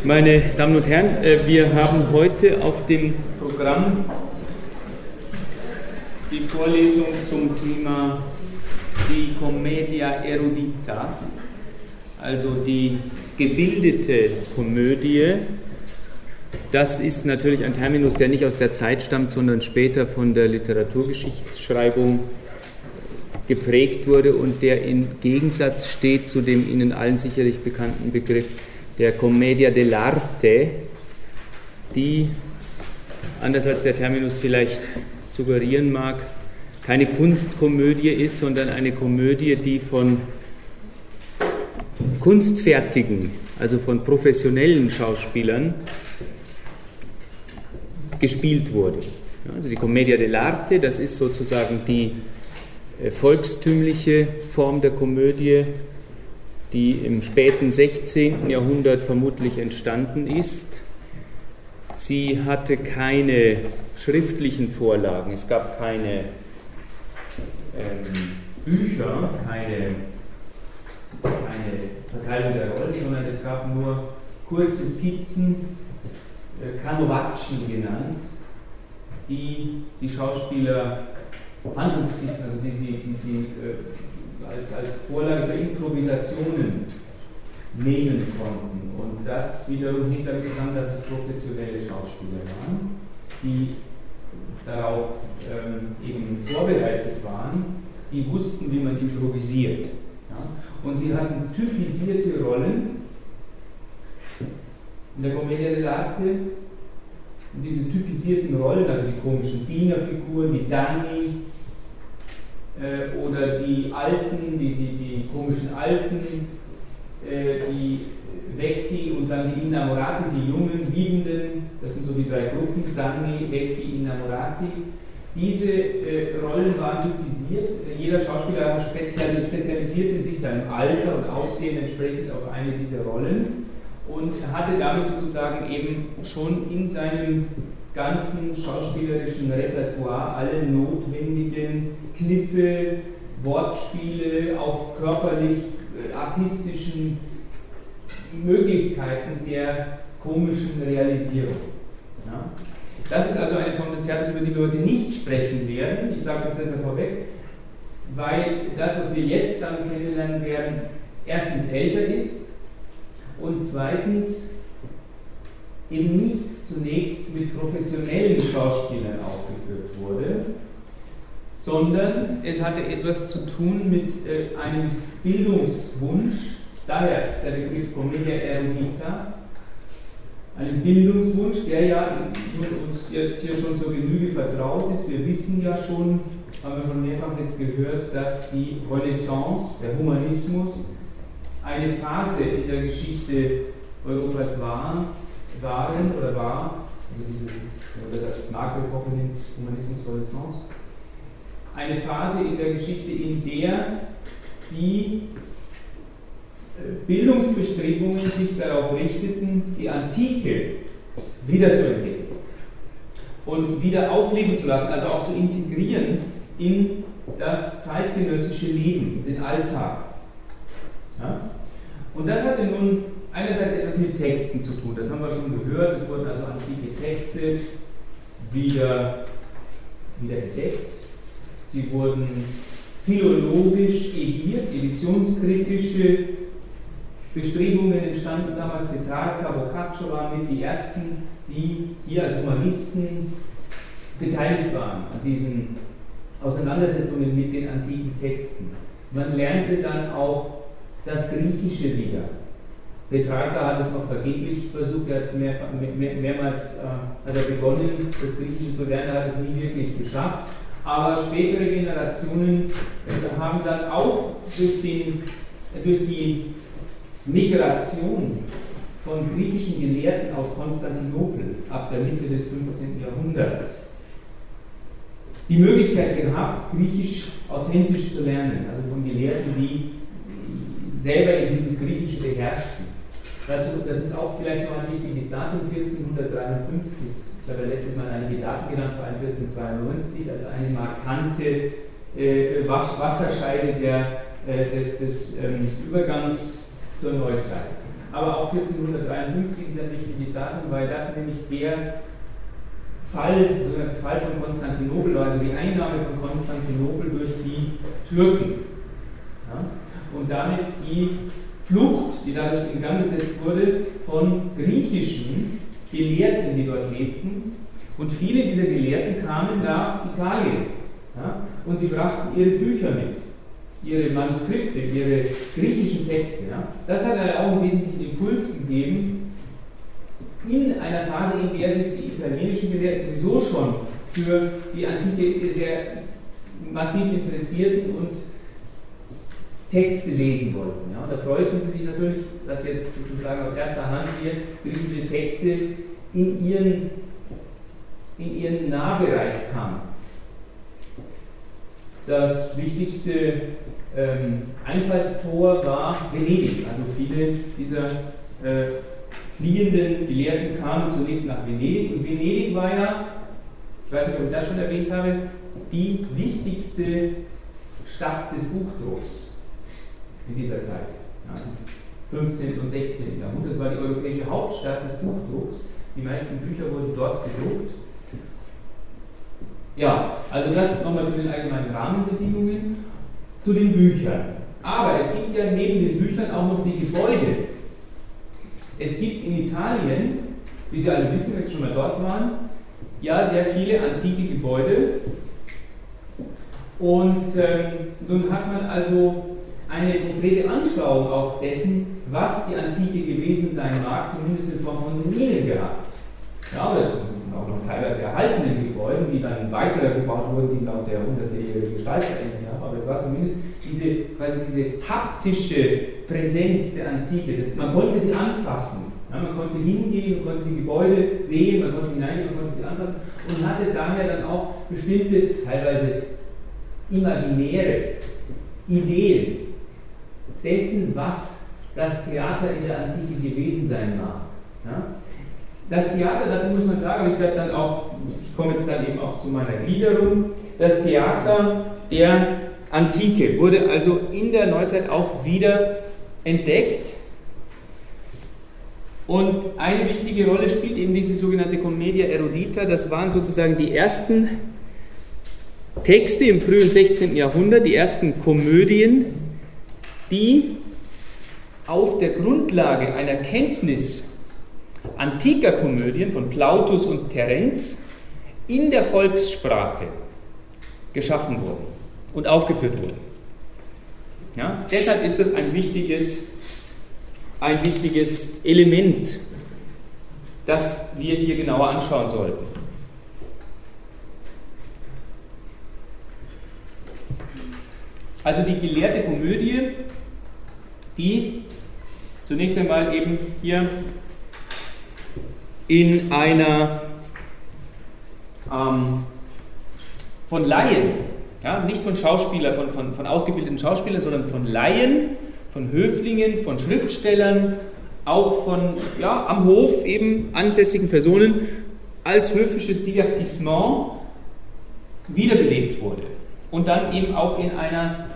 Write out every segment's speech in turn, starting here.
Meine Damen und Herren, wir haben heute auf dem Programm die Vorlesung zum Thema die Commedia erudita, also die gebildete Komödie. Das ist natürlich ein Terminus, der nicht aus der Zeit stammt, sondern später von der Literaturgeschichtsschreibung geprägt wurde und der in Gegensatz steht zu dem Ihnen allen sicherlich bekannten Begriff der Commedia dell'arte, die, anders als der Terminus vielleicht suggerieren mag, keine Kunstkomödie ist, sondern eine Komödie, die von kunstfertigen, also von professionellen Schauspielern gespielt wurde. Also die Commedia dell'arte, das ist sozusagen die volkstümliche Form der Komödie, die im späten 16. Jahrhundert vermutlich entstanden ist. Sie hatte keine schriftlichen Vorlagen, es gab keine Bücher, keine Verteilung der Rollen, sondern es gab nur kurze Skizzen, Canovacci genannt, die die Schauspieler Handlungsskizzen, also die sie als Vorlage für Improvisationen nehmen konnten. Und das wiederum hängt damit zusammen, dass es professionelle Schauspieler waren, die darauf eben vorbereitet waren, die wussten, wie man improvisiert. Ja? Und sie hatten typisierte Rollen in der Commedia dell'arte. Und diese typisierten Rollen, also die komischen Dienerfiguren, die Zanni, oder die Alten, die komischen Alten, die Vecchi und dann die Innamorati, die jungen, Liebenden, das sind so die drei Gruppen, Zanni, Vecchi, Innamorati. Diese Rollen waren typisiert, jeder Schauspieler spezialisierte sich seinem Alter und Aussehen entsprechend auf eine dieser Rollen und hatte damit sozusagen eben schon in seinem ganzen schauspielerischen Repertoire alle notwendigen Kniffe, Wortspiele, auch körperlich artistischen Möglichkeiten der komischen Realisierung. Ja? Das ist also eine Form des Theaters, über die wir heute nicht sprechen werden. Ich sage das deshalb vorweg, weil das, was wir jetzt dann kennenlernen werden, erstens älter ist und zweitens eben nicht zunächst mit professionellen Schauspielern aufgeführt wurde, sondern es hatte etwas zu tun mit einem Bildungswunsch, daher der Begriff Commedia erudita, einem Bildungswunsch, der ja uns jetzt hier schon zur Genüge vertraut ist. Wir wissen ja schon, haben wir schon mehrfach jetzt gehört, dass die Renaissance, der Humanismus, eine Phase in der Geschichte Europas war, also diese, das Marco-Epoche nennt Humanismus Renaissance, eine Phase in der Geschichte, in der die Bildungsbestrebungen sich darauf richteten, die Antike wiederzuentdecken und wieder aufleben zu lassen, also auch zu integrieren in das zeitgenössische Leben, in den Alltag. Ja? Und das hatte nun einerseits etwas mit Texten zu tun, das haben wir schon gehört, es wurden also antike Texte wieder entdeckt, sie wurden philologisch ediert, editionskritische Bestrebungen entstanden damals, Petrarca, Boccaccio waren mit die ersten, die hier als Humanisten beteiligt waren an diesen Auseinandersetzungen mit den antiken Texten. Man lernte dann auch das Griechische wieder. Petrarca hat es noch vergeblich versucht, er hat es mehrmals hat er begonnen, das Griechische zu lernen, er hat es nie wirklich geschafft. Aber spätere Generationen haben dann auch durch die Migration von griechischen Gelehrten aus Konstantinopel ab der Mitte des 15. Jahrhunderts die Möglichkeit gehabt, Griechisch authentisch zu lernen, also von Gelehrten, die selber eben dieses Griechische beherrschten. Das ist auch vielleicht noch ein wichtiges Datum, 1453. Ich habe ja letztes Mal einige Daten genannt, vor allem 1492, als eine markante Wasserscheide des Übergangs zur Neuzeit. aber auch 1453 ist ein wichtiges Datum, weil das nämlich der sogenannte Fall von Konstantinopel war, also die Einnahme von Konstantinopel durch die Türken. Ja? Und damit die Flucht, die dadurch in Gang gesetzt wurde, von griechischen Gelehrten, die dort lebten. Und viele dieser Gelehrten kamen nach Italien. Ja? Und sie brachten ihre Bücher mit, ihre Manuskripte, ihre griechischen Texte. Ja? Das hat auch einen wesentlichen Impuls gegeben, in einer Phase, in der sich die italienischen Gelehrten sowieso schon für die Antike sehr massiv interessierten und Texte lesen wollten. Ja? Da freuten sie sich natürlich, dass jetzt sozusagen aus erster Hand hier griechische Texte in ihren Nahbereich kamen. Das wichtigste Einfallstor war Venedig. Also viele dieser fliehenden Gelehrten kamen zunächst nach Venedig. Und Venedig war ja, ich weiß nicht, ob ich das schon erwähnt habe, die wichtigste Stadt des Buchdrucks in dieser Zeit. Ja, 15. und 16. Jahrhundert. Das war die europäische Hauptstadt des Buchdrucks. Die meisten Bücher wurden dort gedruckt. Ja, also das nochmal zu den allgemeinen Rahmenbedingungen, zu den Büchern. Aber es gibt ja neben den Büchern auch noch die Gebäude. Es gibt in Italien, wie Sie alle wissen, wenn Sie schon mal dort waren, ja sehr viele antike Gebäude. Und nun hat man also eine konkrete Anschauung auch dessen, was die Antike gewesen sein mag, zumindest in Form von Ruinen gehabt. Ja, oder auch noch teilweise erhaltenen Gebäuden, die dann weiter gebaut wurden, die laut der Jahrhunderte ihre Gestalt verändert haben. Aber es war zumindest diese haptische Präsenz der Antike. Man konnte sie anfassen. Ja, man konnte hingehen, man konnte die Gebäude sehen, man konnte hineingehen, man konnte sie anfassen und hatte daher dann auch bestimmte, teilweise imaginäre Ideen dessen, was das Theater in der Antike gewesen sein mag. Ja? Das Theater, dazu muss man sagen, aber ich komme jetzt dann eben auch zu meiner Gliederung, das Theater der Antike wurde also in der Neuzeit auch wieder entdeckt. Und eine wichtige Rolle spielt eben diese sogenannte Commedia erudita. Das waren sozusagen die ersten Texte im frühen 16. Jahrhundert, die ersten Komödien, die auf der Grundlage einer Kenntnis antiker Komödien von Plautus und Terenz in der Volkssprache geschaffen wurden und aufgeführt wurden. Ja, deshalb ist das ein wichtiges Element, das wir hier genauer anschauen sollten. Also die gelehrte Komödie, die zunächst einmal eben hier in einer von Laien, ja, nicht von Schauspielern, von ausgebildeten Schauspielern, sondern von Laien, von Höflingen, von Schriftstellern, auch von am Hof eben ansässigen Personen als höfisches Divertissement wiederbelebt wurde und dann eben auch in einer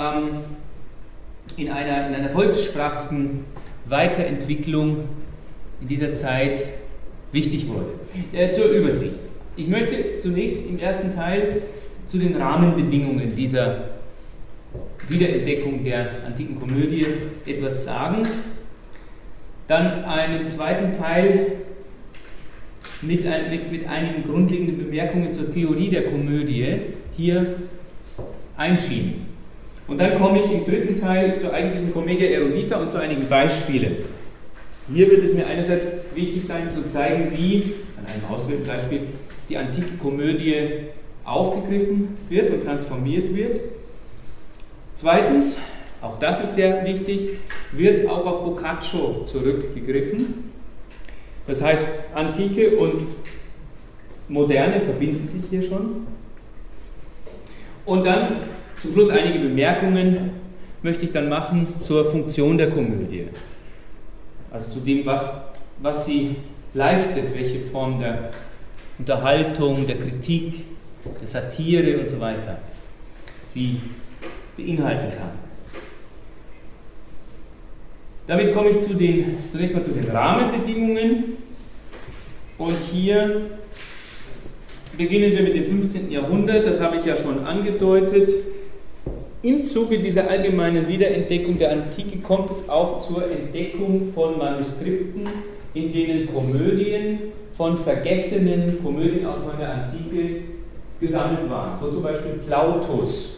volkssprachlichen Weiterentwicklung in dieser Zeit wichtig wurde. Zur Übersicht. Ich möchte zunächst im ersten Teil zu den Rahmenbedingungen dieser Wiederentdeckung der antiken Komödie etwas sagen. Dann einen zweiten Teil mit einigen grundlegenden Bemerkungen zur Theorie der Komödie hier einschieben. Und dann komme ich im dritten Teil zur eigentlichen Commedia erudita und zu einigen Beispielen. Hier wird es mir einerseits wichtig sein, zu zeigen, wie, an einem ausgewählten Beispiel, die antike Komödie aufgegriffen wird und transformiert wird. Zweitens, auch das ist sehr wichtig, wird auch auf Boccaccio zurückgegriffen. Das heißt, Antike und Moderne verbinden sich hier schon. Und dann zum Schluss einige Bemerkungen möchte ich dann machen zur Funktion der Komödie. Also zu dem, was sie leistet, welche Form der Unterhaltung, der Kritik, der Satire und so weiter sie beinhalten kann. Damit komme ich zunächst mal zu den Rahmenbedingungen. Und hier beginnen wir mit dem 15. Jahrhundert, das habe ich ja schon angedeutet. Im Zuge dieser allgemeinen Wiederentdeckung der Antike kommt es auch zur Entdeckung von Manuskripten, in denen Komödien von vergessenen Komödienautoren der Antike gesammelt waren. So zum Beispiel Plautus.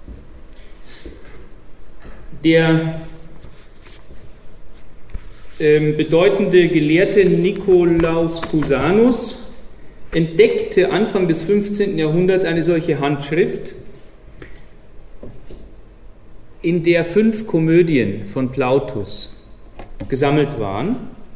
Der bedeutende Gelehrte Nikolaus Cusanus entdeckte Anfang des 15. Jahrhunderts eine solche Handschrift, in der 5 Komödien von Plautus gesammelt waren.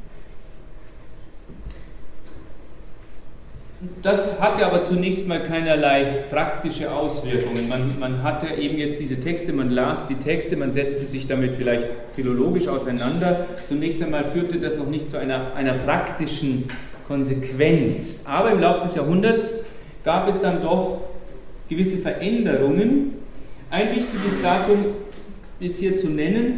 Das hatte aber zunächst mal keinerlei praktische Auswirkungen. Man hatte eben jetzt diese Texte, man las die Texte, man setzte sich damit vielleicht philologisch auseinander. Zunächst einmal führte das noch nicht zu einer praktischen Konsequenz. Aber im Laufe des Jahrhunderts gab es dann doch gewisse Veränderungen. Ein wichtiges Datum ist hier zu nennen: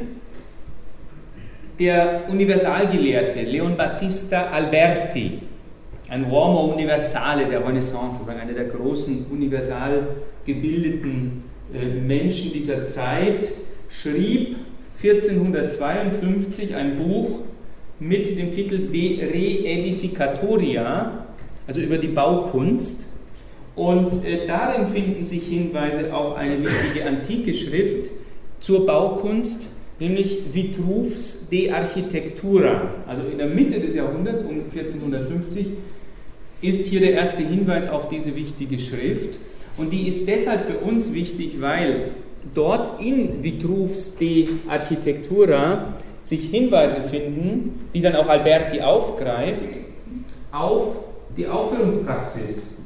der Universalgelehrte Leon Battista Alberti, ein Uomo Universale der Renaissance, sozusagen einer der großen universal gebildeten Menschen dieser Zeit, schrieb 1452 ein Buch mit dem Titel De Reedificatoria, also über die Baukunst. Und darin finden sich Hinweise auf eine wichtige antike Schrift zur Baukunst, nämlich Vitruvs De Architectura. Also in der Mitte des Jahrhunderts, um 1450, ist hier der erste Hinweis auf diese wichtige Schrift. Und die ist deshalb für uns wichtig, weil dort in Vitruvs De Architectura sich Hinweise finden, die dann auch Alberti aufgreift, auf die Aufführungspraxis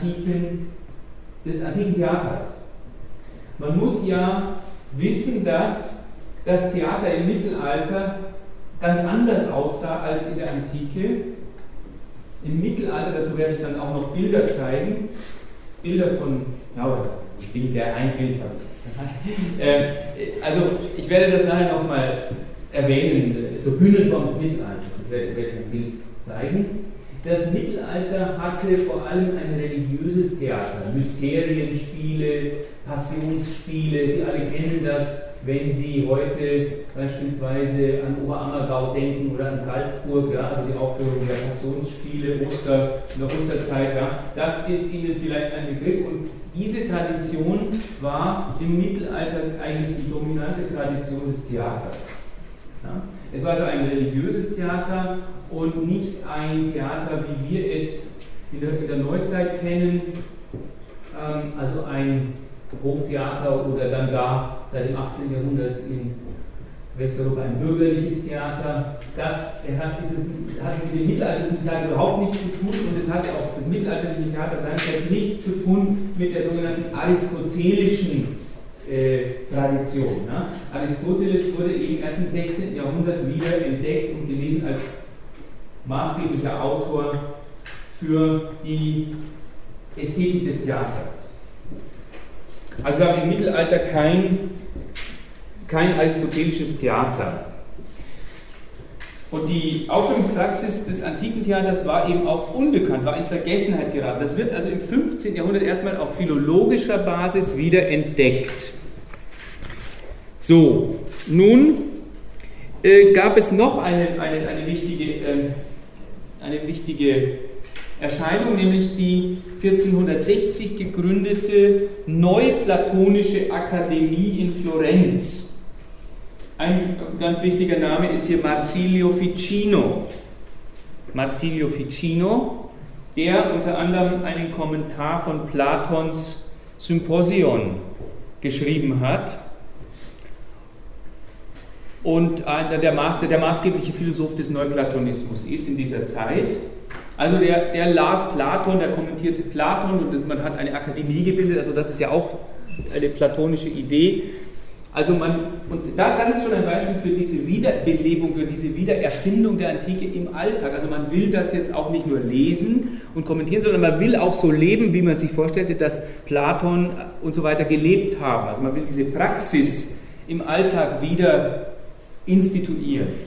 des antiken Theaters. Man muss ja wissen, dass das Theater im Mittelalter ganz anders aussah als in der Antike. Im Mittelalter, dazu werde ich dann auch noch Bilder zeigen, Bilder von, ein Bild habe ich. Also ich werde das nachher nochmal erwähnen, zur Bühnenform des Mittelalters, das werde ich ein Bild zeigen. Das Mittelalter hatte vor allem ein religiöses Theater, Mysterienspiele, Passionsspiele. Sie alle kennen das, wenn Sie heute beispielsweise an Oberammergau denken oder an Salzburg, ja, also die Aufführung der Passionsspiele in der Osterzeit. Ja, das ist Ihnen vielleicht ein Begriff. Und diese Tradition war im Mittelalter eigentlich die dominante Tradition des Theaters. Ja. Es war also ein religiöses Theater und nicht ein Theater, wie wir es in der Neuzeit kennen, also ein Hoftheater oder dann gar seit dem 18. Jahrhundert in Westeuropa ein bürgerliches Theater. Das hat mit dem mittelalterlichen Theater überhaupt nichts zu tun, und es hatte auch das mittelalterliche Theater seinerseits nichts zu tun mit der sogenannten aristotelischen Tradition. Ne? Aristoteles wurde eben erst im 16. Jahrhundert wieder entdeckt und gelesen als maßgeblicher Autor für die Ästhetik des Theaters. Also wir haben im Mittelalter kein aristotelisches Theater. Und die Aufführungspraxis des antiken Theaters war eben auch unbekannt, war in Vergessenheit geraten. Das wird also im 15. Jahrhundert erstmal auf philologischer Basis wieder entdeckt. So, nun gab es noch eine wichtige Erscheinung, nämlich die 1460 gegründete Neuplatonische Akademie in Florenz. Ein ganz wichtiger Name ist hier Marsilio Ficino. Marsilio Ficino, der unter anderem einen Kommentar von Platons Symposion geschrieben hat und der maßgebliche Philosoph des Neuplatonismus ist in dieser Zeit. Also der las Platon, der kommentierte Platon, und man hat eine Akademie gebildet, also das ist ja auch eine platonische Idee. Also das ist schon ein Beispiel für diese Wiederbelebung, für diese Wiedererfindung der Antike im Alltag. Also man will das jetzt auch nicht nur lesen und kommentieren, sondern man will auch so leben, wie man sich vorstellte, dass Platon und so weiter gelebt haben. Also man will diese Praxis im Alltag wieder instituieren.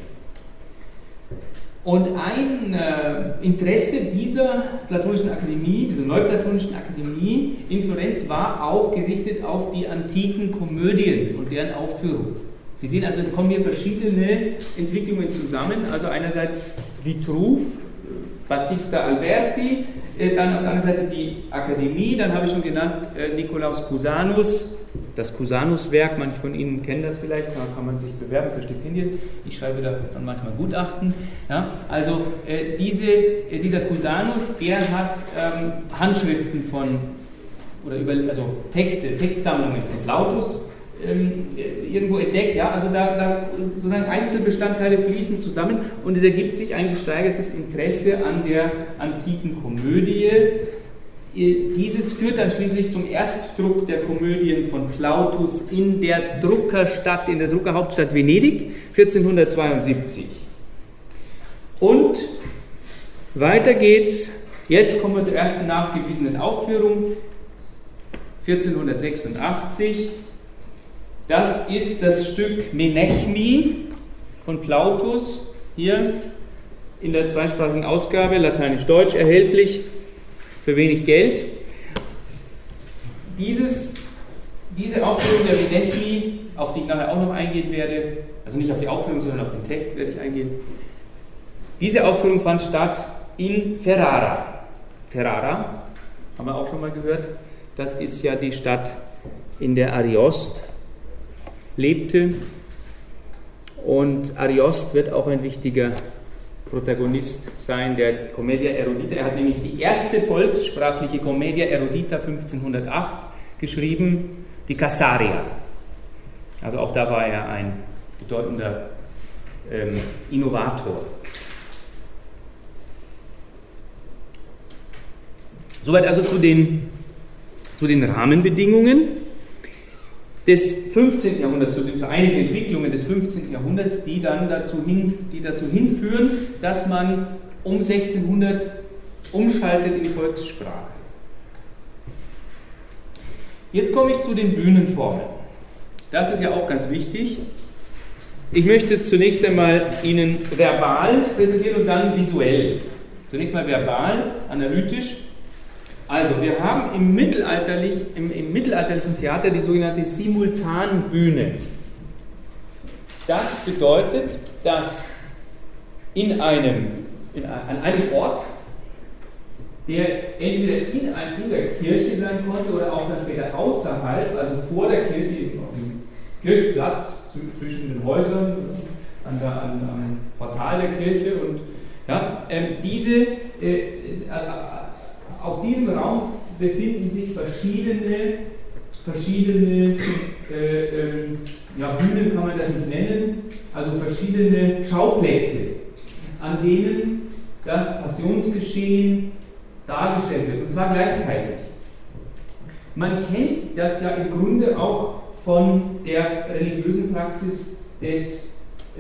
Und ein Interesse dieser Platonischen Akademie, dieser Neuplatonischen Akademie in Florenz war auch gerichtet auf die antiken Komödien und deren Aufführung. Sie sehen also, es kommen hier verschiedene Entwicklungen zusammen, also einerseits Vitruv, Battista Alberti, dann auf der anderen Seite die Akademie, dann habe ich schon genannt Nikolaus Cusanus, das Cusanus-Werk, manche von Ihnen kennen das vielleicht, da kann man sich bewerben für Stipendien, ich schreibe da manchmal Gutachten. Ja, also dieser Cusanus, der hat Handschriften also Textsammlungen von Plautus irgendwo entdeckt, ja, also da sozusagen Einzelbestandteile fließen zusammen und es ergibt sich ein gesteigertes Interesse an der antiken Komödie. Dieses führt dann schließlich zum Erstdruck der Komödien von Plautus in der Druckerhauptstadt Venedig 1472. Und weiter geht's, jetzt kommen wir zur ersten nachgewiesenen Aufführung, 1486. Das ist das Stück Menechmi von Plautus, hier in der zweisprachigen Ausgabe, lateinisch-deutsch, erhältlich, für wenig Geld. Diese Aufführung der Menechmi, auf die ich nachher auch noch eingehen werde, also nicht auf die Aufführung, sondern auf den Text werde ich eingehen, diese Aufführung fand statt in Ferrara. Ferrara, haben wir auch schon mal gehört, das ist ja die Stadt, in der Ariost lebte, und Ariost wird auch ein wichtiger Protagonist sein der Commedia Erudita. Er hat nämlich die erste volkssprachliche Commedia Erudita 1508 geschrieben, die Casaria. Also auch da war er ein bedeutender Innovator. Soweit also zu den Rahmenbedingungen des 15. Jahrhunderts, zu einigen Entwicklungen des 15. Jahrhunderts, die dazu hinführen, dass man um 1600 umschaltet in die Volkssprache. Jetzt komme ich zu den Bühnenformen. Das ist ja auch ganz wichtig. Ich möchte es zunächst einmal Ihnen verbal präsentieren und dann visuell. Zunächst mal verbal, analytisch. Also, wir haben im mittelalterlichen Theater die sogenannte Simultanbühne. Das bedeutet, dass an einem Ort, der entweder in der Kirche sein konnte oder auch dann später außerhalb, also vor der Kirche, auf dem Kirchplatz zwischen den Häusern, am Portal der Kirche, und ja, auf diesem Raum befinden sich verschiedene Bühnen, kann man das nicht nennen, also verschiedene Schauplätze, an denen das Passionsgeschehen dargestellt wird, und zwar gleichzeitig. Man kennt das ja im Grunde auch von der religiösen Praxis des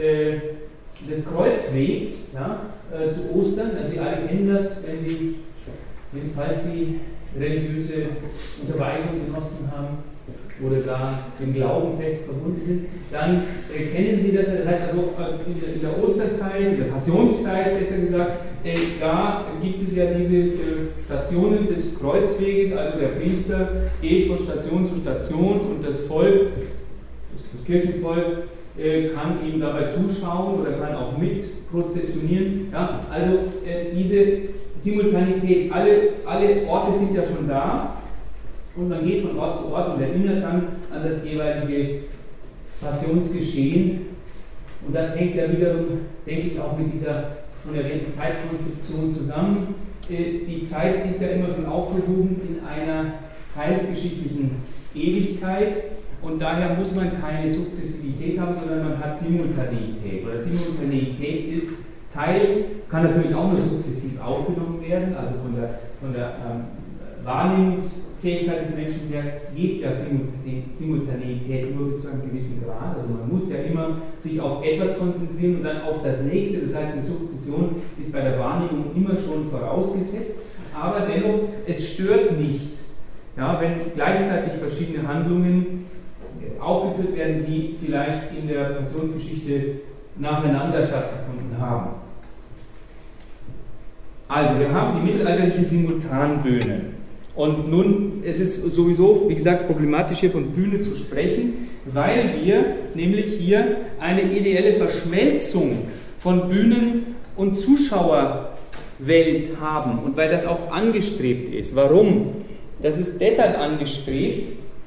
Kreuzwegs, ja, zu Ostern. Also Sie alle kennen das, falls Sie religiöse Unterweisung genossen haben oder gar dem Glauben fest verbunden sind, dann kennen Sie das. Das heißt also, in der Osterzeit, in der Passionszeit besser gesagt, da gibt es ja diese Stationen des Kreuzweges, also der Priester geht von Station zu Station und das Volk, das Kirchenvolk, kann ihm dabei zuschauen oder kann auch mit prozessionieren. Ja, also diese Simultanität, alle Orte sind ja schon da und man geht von Ort zu Ort und erinnert dann an das jeweilige Passionsgeschehen, und das hängt ja wiederum, denke ich, auch mit dieser schon erwähnten Zeitkonzeption zusammen. Die Zeit ist ja immer schon aufgehoben in einer heilsgeschichtlichen Ewigkeit. Und daher muss man keine Sukzessivität haben, sondern man hat Simultaneität. Oder Simultaneität ist Teil, kann natürlich auch nur sukzessiv aufgenommen werden, also von der Wahrnehmungsfähigkeit des Menschen her geht ja Simultaneität nur bis zu einem gewissen Grad. Also man muss ja immer sich auf etwas konzentrieren und dann auf das nächste. Das heißt, eine Sukzession ist bei der Wahrnehmung immer schon vorausgesetzt, aber dennoch, es stört nicht, ja, wenn gleichzeitig verschiedene Handlungen aufgeführt werden, die vielleicht in der Passionsgeschichte nacheinander stattgefunden haben. Also, wir haben die mittelalterliche Simultanbühne. Und nun, es ist sowieso, wie gesagt, problematisch hier von Bühne zu sprechen, weil wir nämlich hier eine ideelle Verschmelzung von Bühnen- und Zuschauerwelt haben und weil das auch angestrebt ist. Warum? Das ist deshalb angestrebt,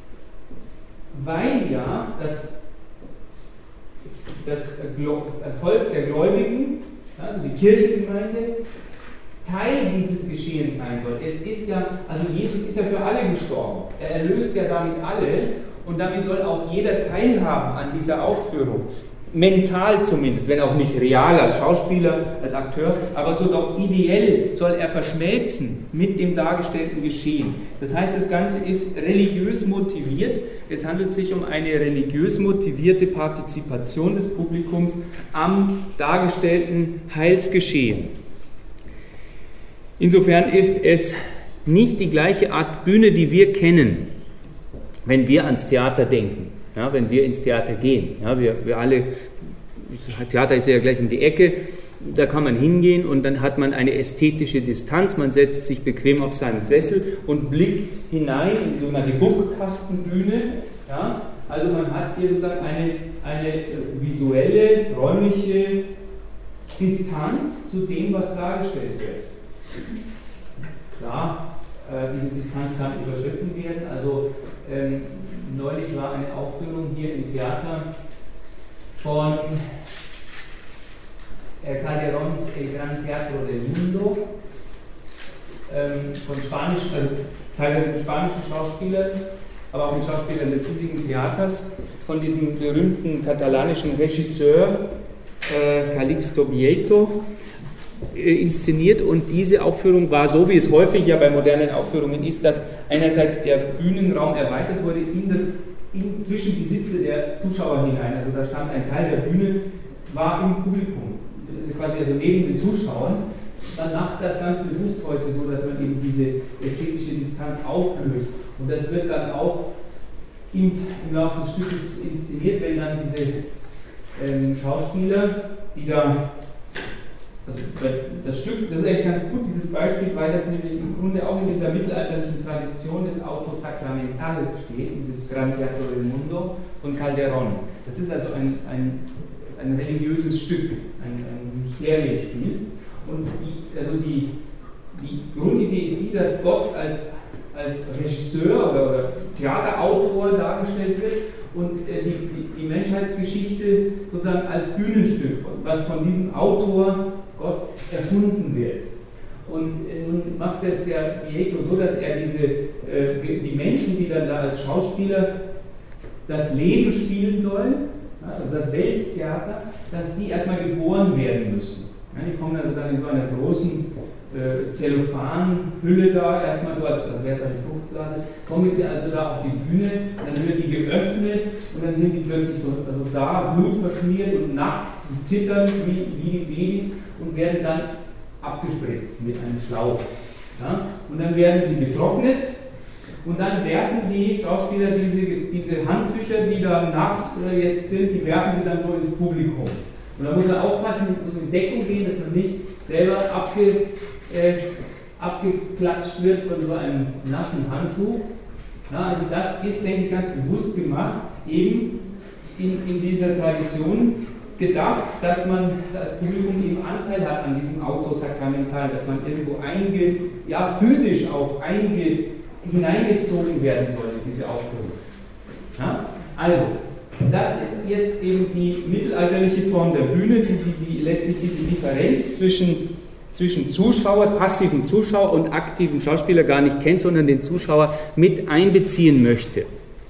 weil ja das Volk der Gläubigen, also die Kirchengemeinde, Teil dieses Geschehens sein soll. Es ist ja, also Jesus ist ja für alle gestorben. Er erlöst ja damit alle und damit soll auch jeder teilhaben an dieser Aufführung. Mental zumindest, wenn auch nicht real als Schauspieler, als Akteur, aber so doch ideell soll er verschmelzen mit dem dargestellten Geschehen. Das heißt, das Ganze ist religiös motiviert. Es handelt sich um eine religiös motivierte Partizipation des Publikums am dargestellten Heilsgeschehen. Insofern ist es nicht die gleiche Art Bühne, die wir kennen, wenn wir ans Theater denken, ja, wenn wir ins Theater gehen. Ja, wir alle, das Theater ist ja gleich um die Ecke, da kann man hingehen und dann hat man eine ästhetische Distanz, man setzt sich bequem auf seinen Sessel und blickt hinein in die sogenannte Guckkastenbühne. Ja, also man hat hier sozusagen eine visuelle, räumliche Distanz zu dem, was dargestellt wird. Klar, diese Distanz kann überschritten werden. Also neulich war eine Aufführung hier im Theater von Calderons El Gran Teatro del Mundo, von spanischen, also teilweise mit spanischen Schauspielern, aber auch mit Schauspielern des hiesigen Theaters, von diesem berühmten katalanischen Regisseur Calixto Vieto inszeniert, und diese Aufführung war so, wie es häufig ja bei modernen Aufführungen ist, dass einerseits der Bühnenraum erweitert wurde zwischen die Sitze der Zuschauer hinein, also da stand ein Teil der Bühne, war im Publikum, quasi also neben den Zuschauern. Man macht das ganz bewusst heute so, dass man eben diese ästhetische Distanz auflöst, und das wird dann auch im Laufe des Stückes inszeniert, wenn dann diese Schauspieler, die da, also das Stück, das ist eigentlich ganz gut, dieses Beispiel, weil das nämlich im Grunde auch in dieser mittelalterlichen Tradition des Auto Sacramental steht, dieses Gran Teatro del Mundo von Calderón. Das ist also ein religiöses Stück, ein Mysterienspiel. Und die Grundidee ist die, dass Gott als Regisseur oder Theaterautor dargestellt wird und die Menschheitsgeschichte sozusagen als Bühnenstück, was von diesem Autor Gott erfunden wird. Und nun macht es der Vieto so, dass er die Menschen, die dann da als Schauspieler das Leben spielen sollen, also das Welttheater, dass die erstmal geboren werden müssen. Ja, die kommen also dann in so einer großen Zellophanhülle da, erstmal so, als wäre es eine Fruchtblase, kommen die also da auf die Bühne, dann wird die geöffnet und dann sind die plötzlich so also da, blutverschmiert und nackt, zittern wie die Babys und werden dann abgespritzt mit einem Schlauch. Ja? Und dann werden sie getrocknet und dann werfen die Schauspieler diese Handtücher, die da nass jetzt sind, die werfen sie dann so ins Publikum. Und da muss man aufpassen, muss in Deckung gehen, dass man nicht selber abgeklatscht wird von so einem nassen Handtuch. Ja, also das ist, denke ich, ganz bewusst gemacht, eben in dieser Tradition gedacht, dass man das Publikum eben Anteil hat an diesem Auto Sacramental, dass man irgendwo physisch auch hineingezogen werden soll in diese Aufführung. Ja? Also, das ist jetzt eben die mittelalterliche Form der Bühne, die letztlich diese Differenz zwischen Zuschauer, passiven Zuschauer und aktiven Schauspieler gar nicht kennt, sondern den Zuschauer mit einbeziehen möchte.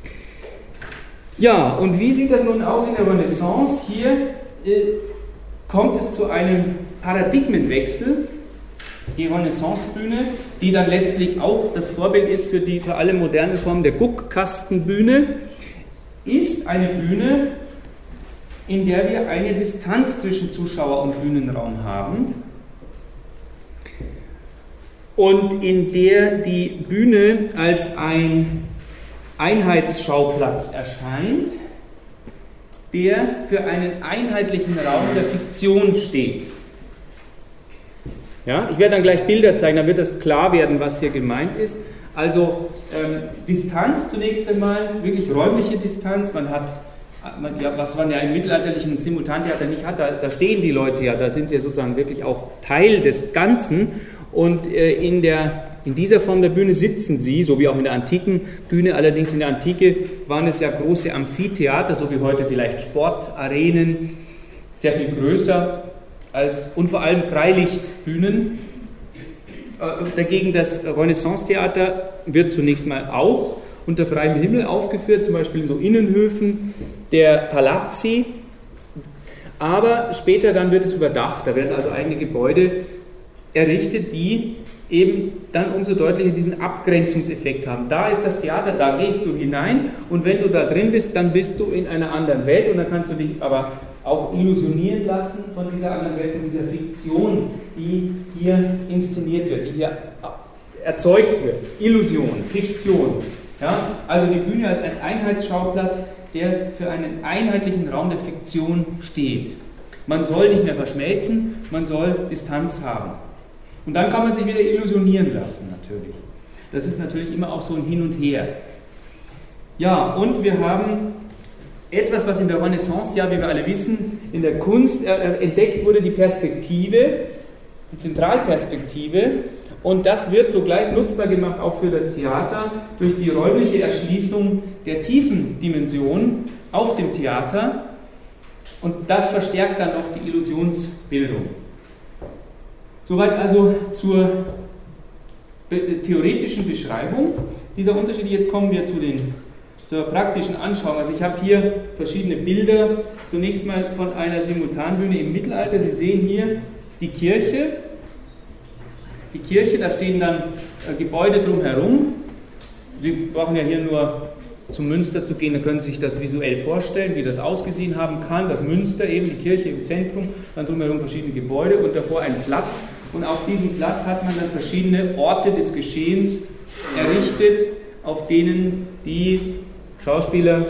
Ja, und wie sieht das nun aus in der Renaissance? Hier kommt es zu einem Paradigmenwechsel. Die Renaissancebühne, die dann letztlich auch das Vorbild ist für alle modernen Formen der Guckkastenbühne, ist eine Bühne, in der wir eine Distanz zwischen Zuschauer und Bühnenraum haben und in der die Bühne als ein Einheitsschauplatz erscheint, der für einen einheitlichen Raum der Fiktion steht. Ja, ich werde dann gleich Bilder zeigen, dann wird das klar werden, was hier gemeint ist. Also Distanz zunächst einmal, wirklich räumliche Distanz. Was man ja im mittelalterlichen Simultantheater nicht hat, da stehen die Leute ja, da sind sie ja sozusagen wirklich auch Teil des Ganzen. Und in dieser Form der Bühne sitzen sie, so wie auch in der antiken Bühne. Allerdings in der Antike waren es ja große Amphitheater, so wie heute vielleicht Sportarenen, sehr viel größer und vor allem Freilichtbühnen. Dagegen das Renaissance-Theater wird zunächst mal auch unter freiem Himmel aufgeführt, zum Beispiel in so Innenhöfen der Palazzi, aber später dann wird es überdacht, da werden also eigene Gebäude errichtet, die eben dann umso deutlicher diesen Abgrenzungseffekt haben. Da ist das Theater, da gehst du hinein und wenn du da drin bist, dann bist du in einer anderen Welt und dann kannst du dich aber auch illusionieren lassen von dieser anderen Welt, von dieser Fiktion, die hier inszeniert wird, die hier erzeugt wird. Illusion, Fiktion. Ja? Also die Bühne als ein Einheitsschauplatz, der für einen einheitlichen Raum der Fiktion steht. Man soll nicht mehr verschmelzen, man soll Distanz haben. Und dann kann man sich wieder illusionieren lassen, natürlich. Das ist natürlich immer auch so ein Hin und Her. Ja, und wir haben etwas, was in der Renaissance, ja, wie wir alle wissen, in der Kunst entdeckt wurde, die Perspektive, die Zentralperspektive. Und das wird sogleich nutzbar gemacht, auch für das Theater, durch die räumliche Erschließung der Tiefendimension auf dem Theater. Und das verstärkt dann auch die Illusionsbildung. Soweit also zur theoretischen Beschreibung dieser Unterschiede. Jetzt kommen wir zur praktischen Anschauung. Also ich habe hier verschiedene Bilder. Zunächst mal von einer Simultanbühne im Mittelalter. Sie sehen hier die Kirche. Die Kirche, da stehen dann Gebäude drumherum. Sie brauchen ja hier nur zum Münster zu gehen, dann können Sie sich das visuell vorstellen, wie das ausgesehen haben kann. Das Münster eben, die Kirche im Zentrum, dann drumherum verschiedene Gebäude und davor ein Platz. Und auf diesem Platz hat man dann verschiedene Orte des Geschehens errichtet, auf denen die Schauspieler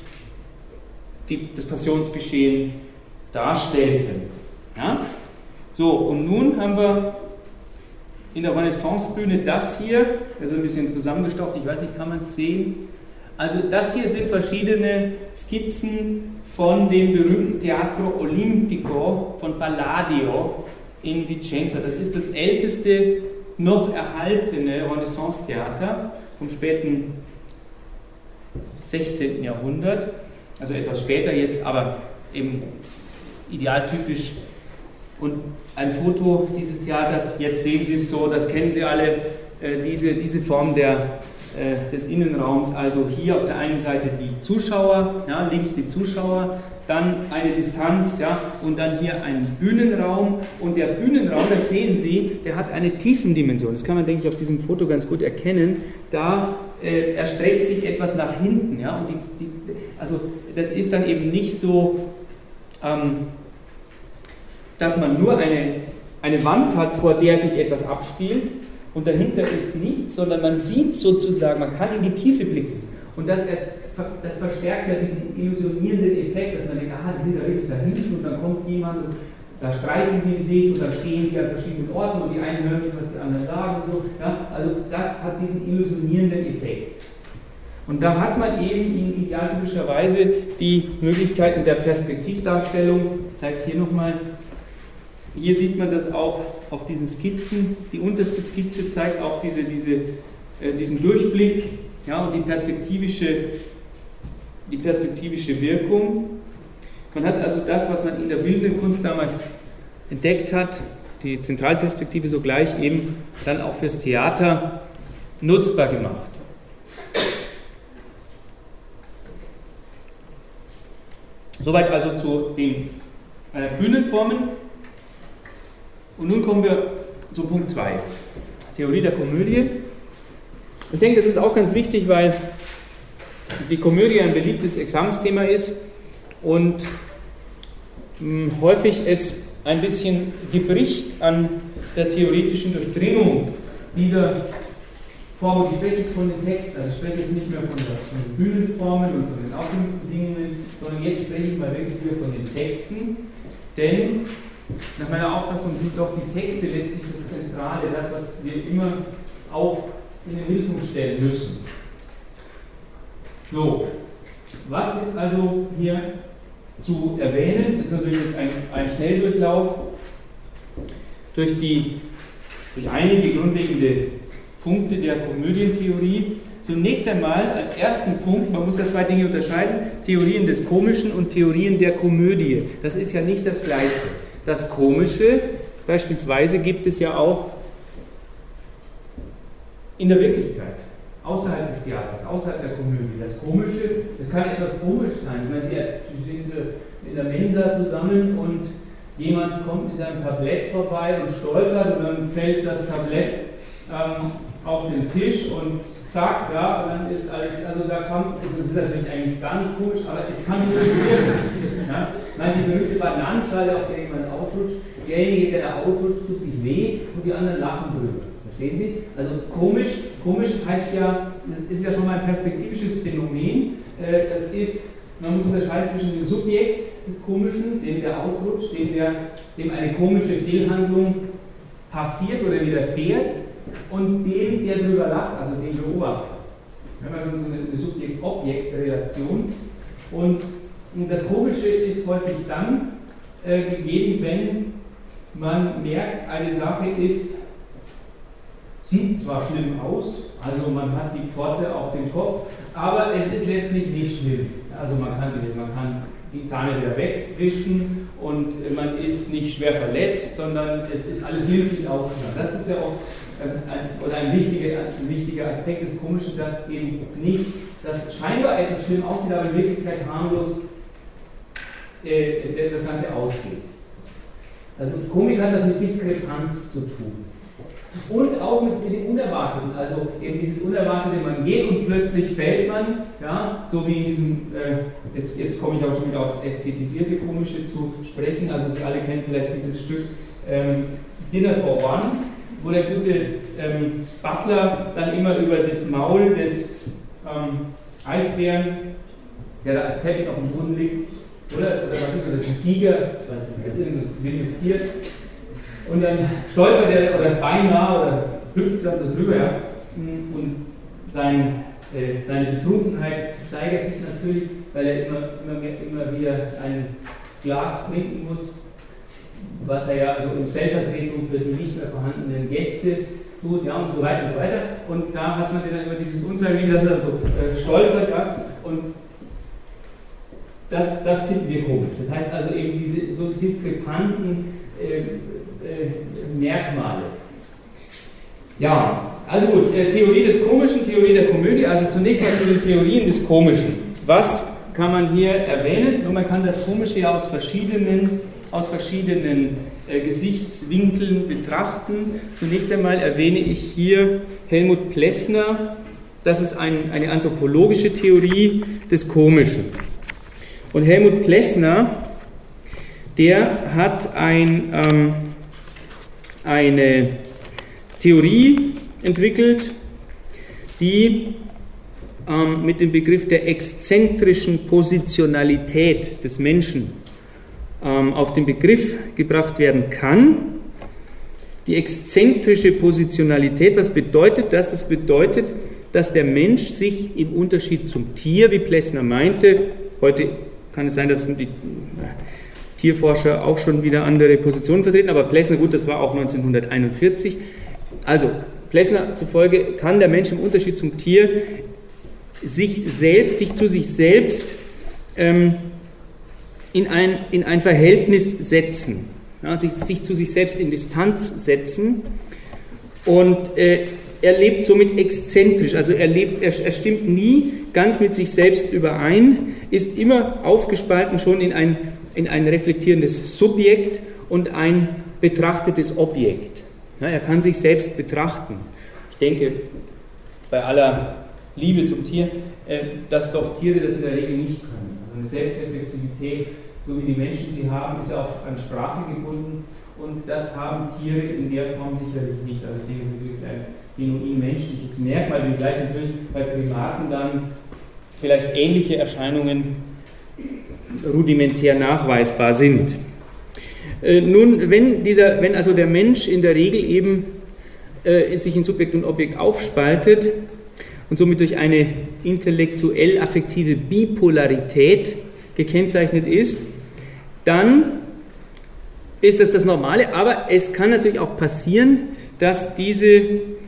das Passionsgeschehen darstellten. Ja? So, und nun haben wir in der Renaissancebühne das hier, also ein bisschen zusammengestaucht, ich weiß nicht, kann man es sehen? Also das hier sind verschiedene Skizzen von dem berühmten Teatro Olimpico von Palladio in Vicenza. Das ist das älteste noch erhaltene Renaissance-Theater vom späten 16. Jahrhundert, also etwas später jetzt, aber eben idealtypisch. Und ein Foto dieses Theaters, jetzt sehen Sie es so, das kennen Sie alle, diese Form des Innenraums, also hier auf der einen Seite die Zuschauer, ja, links die Zuschauer, dann eine Distanz, ja, und dann hier ein Bühnenraum. Und der Bühnenraum, das sehen Sie, der hat eine Tiefendimension. Das kann man, denke ich, auf diesem Foto ganz gut erkennen. Da erstreckt sich etwas nach hinten. Ja, und also das ist dann eben nicht so, dass man nur eine Wand hat, vor der sich etwas abspielt und dahinter ist nichts, sondern man sieht sozusagen, man kann in die Tiefe blicken. Und das verstärkt ja diesen illusionierenden Effekt, dass man denkt, die sind da wirklich da hinten und dann kommt jemand und da streiten die sich und dann stehen die an verschiedenen Orten und die einen hören nicht, was die anderen sagen und so. Ja? Also das hat diesen illusionierenden Effekt. Und da hat man eben idealtypischerweise die Möglichkeiten der Perspektivdarstellung. Ich zeige es hier nochmal. Hier sieht man das auch auf diesen Skizzen. Die unterste Skizze zeigt auch diesen Durchblick, ja, und die perspektivische Wirkung. Man hat also das, was man in der bildenden Kunst damals entdeckt hat, die Zentralperspektive sogleich eben dann auch fürs Theater nutzbar gemacht. Soweit also zu den Bühnenformen. Und nun kommen wir zu Punkt 2, Theorie der Komödie. Ich denke, das ist auch ganz wichtig, weil die Komödie ein beliebtes Examensthema ist und häufig es ein bisschen gebricht an der theoretischen Durchdringung dieser Form, und ich spreche jetzt von den Texten, also ich spreche jetzt nicht mehr von den Bühnenformen und von den Aufführungsbedingungen, sondern jetzt spreche ich mal wirklich wieder von den Texten, denn nach meiner Auffassung sind doch die Texte letztlich das Zentrale, das, was wir immer auch in den Mittelpunkt stellen müssen. So, was ist also hier zu erwähnen? Das ist natürlich jetzt ein Schnelldurchlauf durch einige grundlegende Punkte der Komödientheorie. Zunächst einmal als ersten Punkt, man muss ja zwei Dinge unterscheiden, Theorien des Komischen und Theorien der Komödie. Das ist ja nicht das Gleiche. Das Komische beispielsweise gibt es ja auch in der Wirklichkeit, außerhalb des Theaters, außerhalb der Komödie. Das Komische, das kann etwas komisch sein. Ich meine, Sie sind in der Mensa zusammen und jemand kommt mit seinem Tablett vorbei und stolpert und dann fällt das Tablett auf den Tisch und zack, ja, und dann ist alles, also da kann, das ist natürlich eigentlich gar nicht komisch, aber es kann komisch werden. Ja? Nein, die berühmte Bananenschale, auf der jemand ausrutscht, derjenige, der da ausrutscht, tut sich weh und die anderen lachen drüber. Verstehen Sie? Also komisch heißt ja, das ist ja schon mal ein perspektivisches Phänomen. Das ist, man muss unterscheiden zwischen dem Subjekt des Komischen, dem der ausrutscht, dem eine komische Fehlhandlung passiert oder widerfährt, und dem, der drüber lacht, also dem Beobachter. Wir haben ja schon so eine Subjekt-Objekt-Relation. Und das Komische ist häufig dann gegeben, wenn man merkt, eine Sache sieht zwar schlimm aus, also man hat die Pforte auf dem Kopf, aber es ist letztlich nicht schlimm. Also man kann die Sahne wieder wegwischen und man ist nicht schwer verletzt, sondern es ist alles glimpflich ausgegangen. Das ist ja auch ein wichtiger Aspekt des Komischen, dass eben nicht, dass scheinbar etwas schlimm aussieht, aber in Wirklichkeit harmlos das Ganze ausgeht. Also Komik hat das mit Diskrepanz zu tun. Und auch mit dem Unerwarteten, also eben dieses Unerwartete, man geht und plötzlich fällt man, ja, so wie in diesem, jetzt komme ich auch schon wieder aufs ästhetisierte Komische zu sprechen, also Sie alle kennen vielleicht dieses Stück Dinner for One, wo der gute Butler dann immer über das Maul des Eisbären, der da als Teppich auf dem Boden liegt, oder was ist das, ein Tiger, irgendein wildes Tier, und dann stolpert er oder beinahe oder hüpft dann so drüber, ja, und seine Betrunkenheit steigert sich natürlich, weil er immer wieder ein Glas trinken muss, was er ja also in Stellvertretung für die nicht mehr vorhandenen Gäste tut, ja, und so weiter und so weiter. Und da hat man dann immer dieses Unfalllied, dass er so stolpert, ja, und das finden wir komisch. Das heißt also eben diese so diskrepanten Merkmale. Ja, also gut, Theorie des Komischen, Theorie der Komödie, also zunächst mal zu den Theorien des Komischen. Was kann man hier erwähnen? Nun, man kann das Komische ja aus verschiedenen Gesichtswinkeln betrachten. Zunächst einmal erwähne ich hier Helmut Plessner. Das ist eine anthropologische Theorie des Komischen. Und Helmut Plessner, der hat eine Theorie entwickelt, die mit dem Begriff der exzentrischen Positionalität des Menschen auf den Begriff gebracht werden kann. Die exzentrische Positionalität, was bedeutet das? Das bedeutet, dass der Mensch sich im Unterschied zum Tier, wie Plessner meinte, heute kann es sein, dass die Tierforscher auch schon wieder andere Positionen vertreten, aber Plessner, gut, das war auch 1941. Also, Plessner zufolge kann der Mensch im Unterschied zum Tier sich zu sich selbst in ein Verhältnis setzen, ja, sich zu sich selbst in Distanz setzen, und er lebt somit exzentrisch, also er stimmt nie ganz mit sich selbst überein, ist immer aufgespalten schon in ein reflektierendes Subjekt und ein betrachtetes Objekt. Ja, er kann sich selbst betrachten. Ich denke, bei aller Liebe zum Tier, dass doch Tiere das in der Regel nicht können. Also eine Selbstreflexivität, so wie die Menschen sie haben, ist ja auch an Sprache gebunden. und das haben Tiere in der Form sicherlich nicht. Also ich denke, es ist wirklich ein genuin menschliches Merkmal, wenngleich natürlich bei Primaten dann vielleicht ähnliche Erscheinungen rudimentär nachweisbar sind. Nun, wenn also der Mensch in der Regel eben sich in Subjekt und Objekt aufspaltet und somit durch eine intellektuell-affektive Bipolarität gekennzeichnet ist, dann ist das Normale, aber es kann natürlich auch passieren, dass diese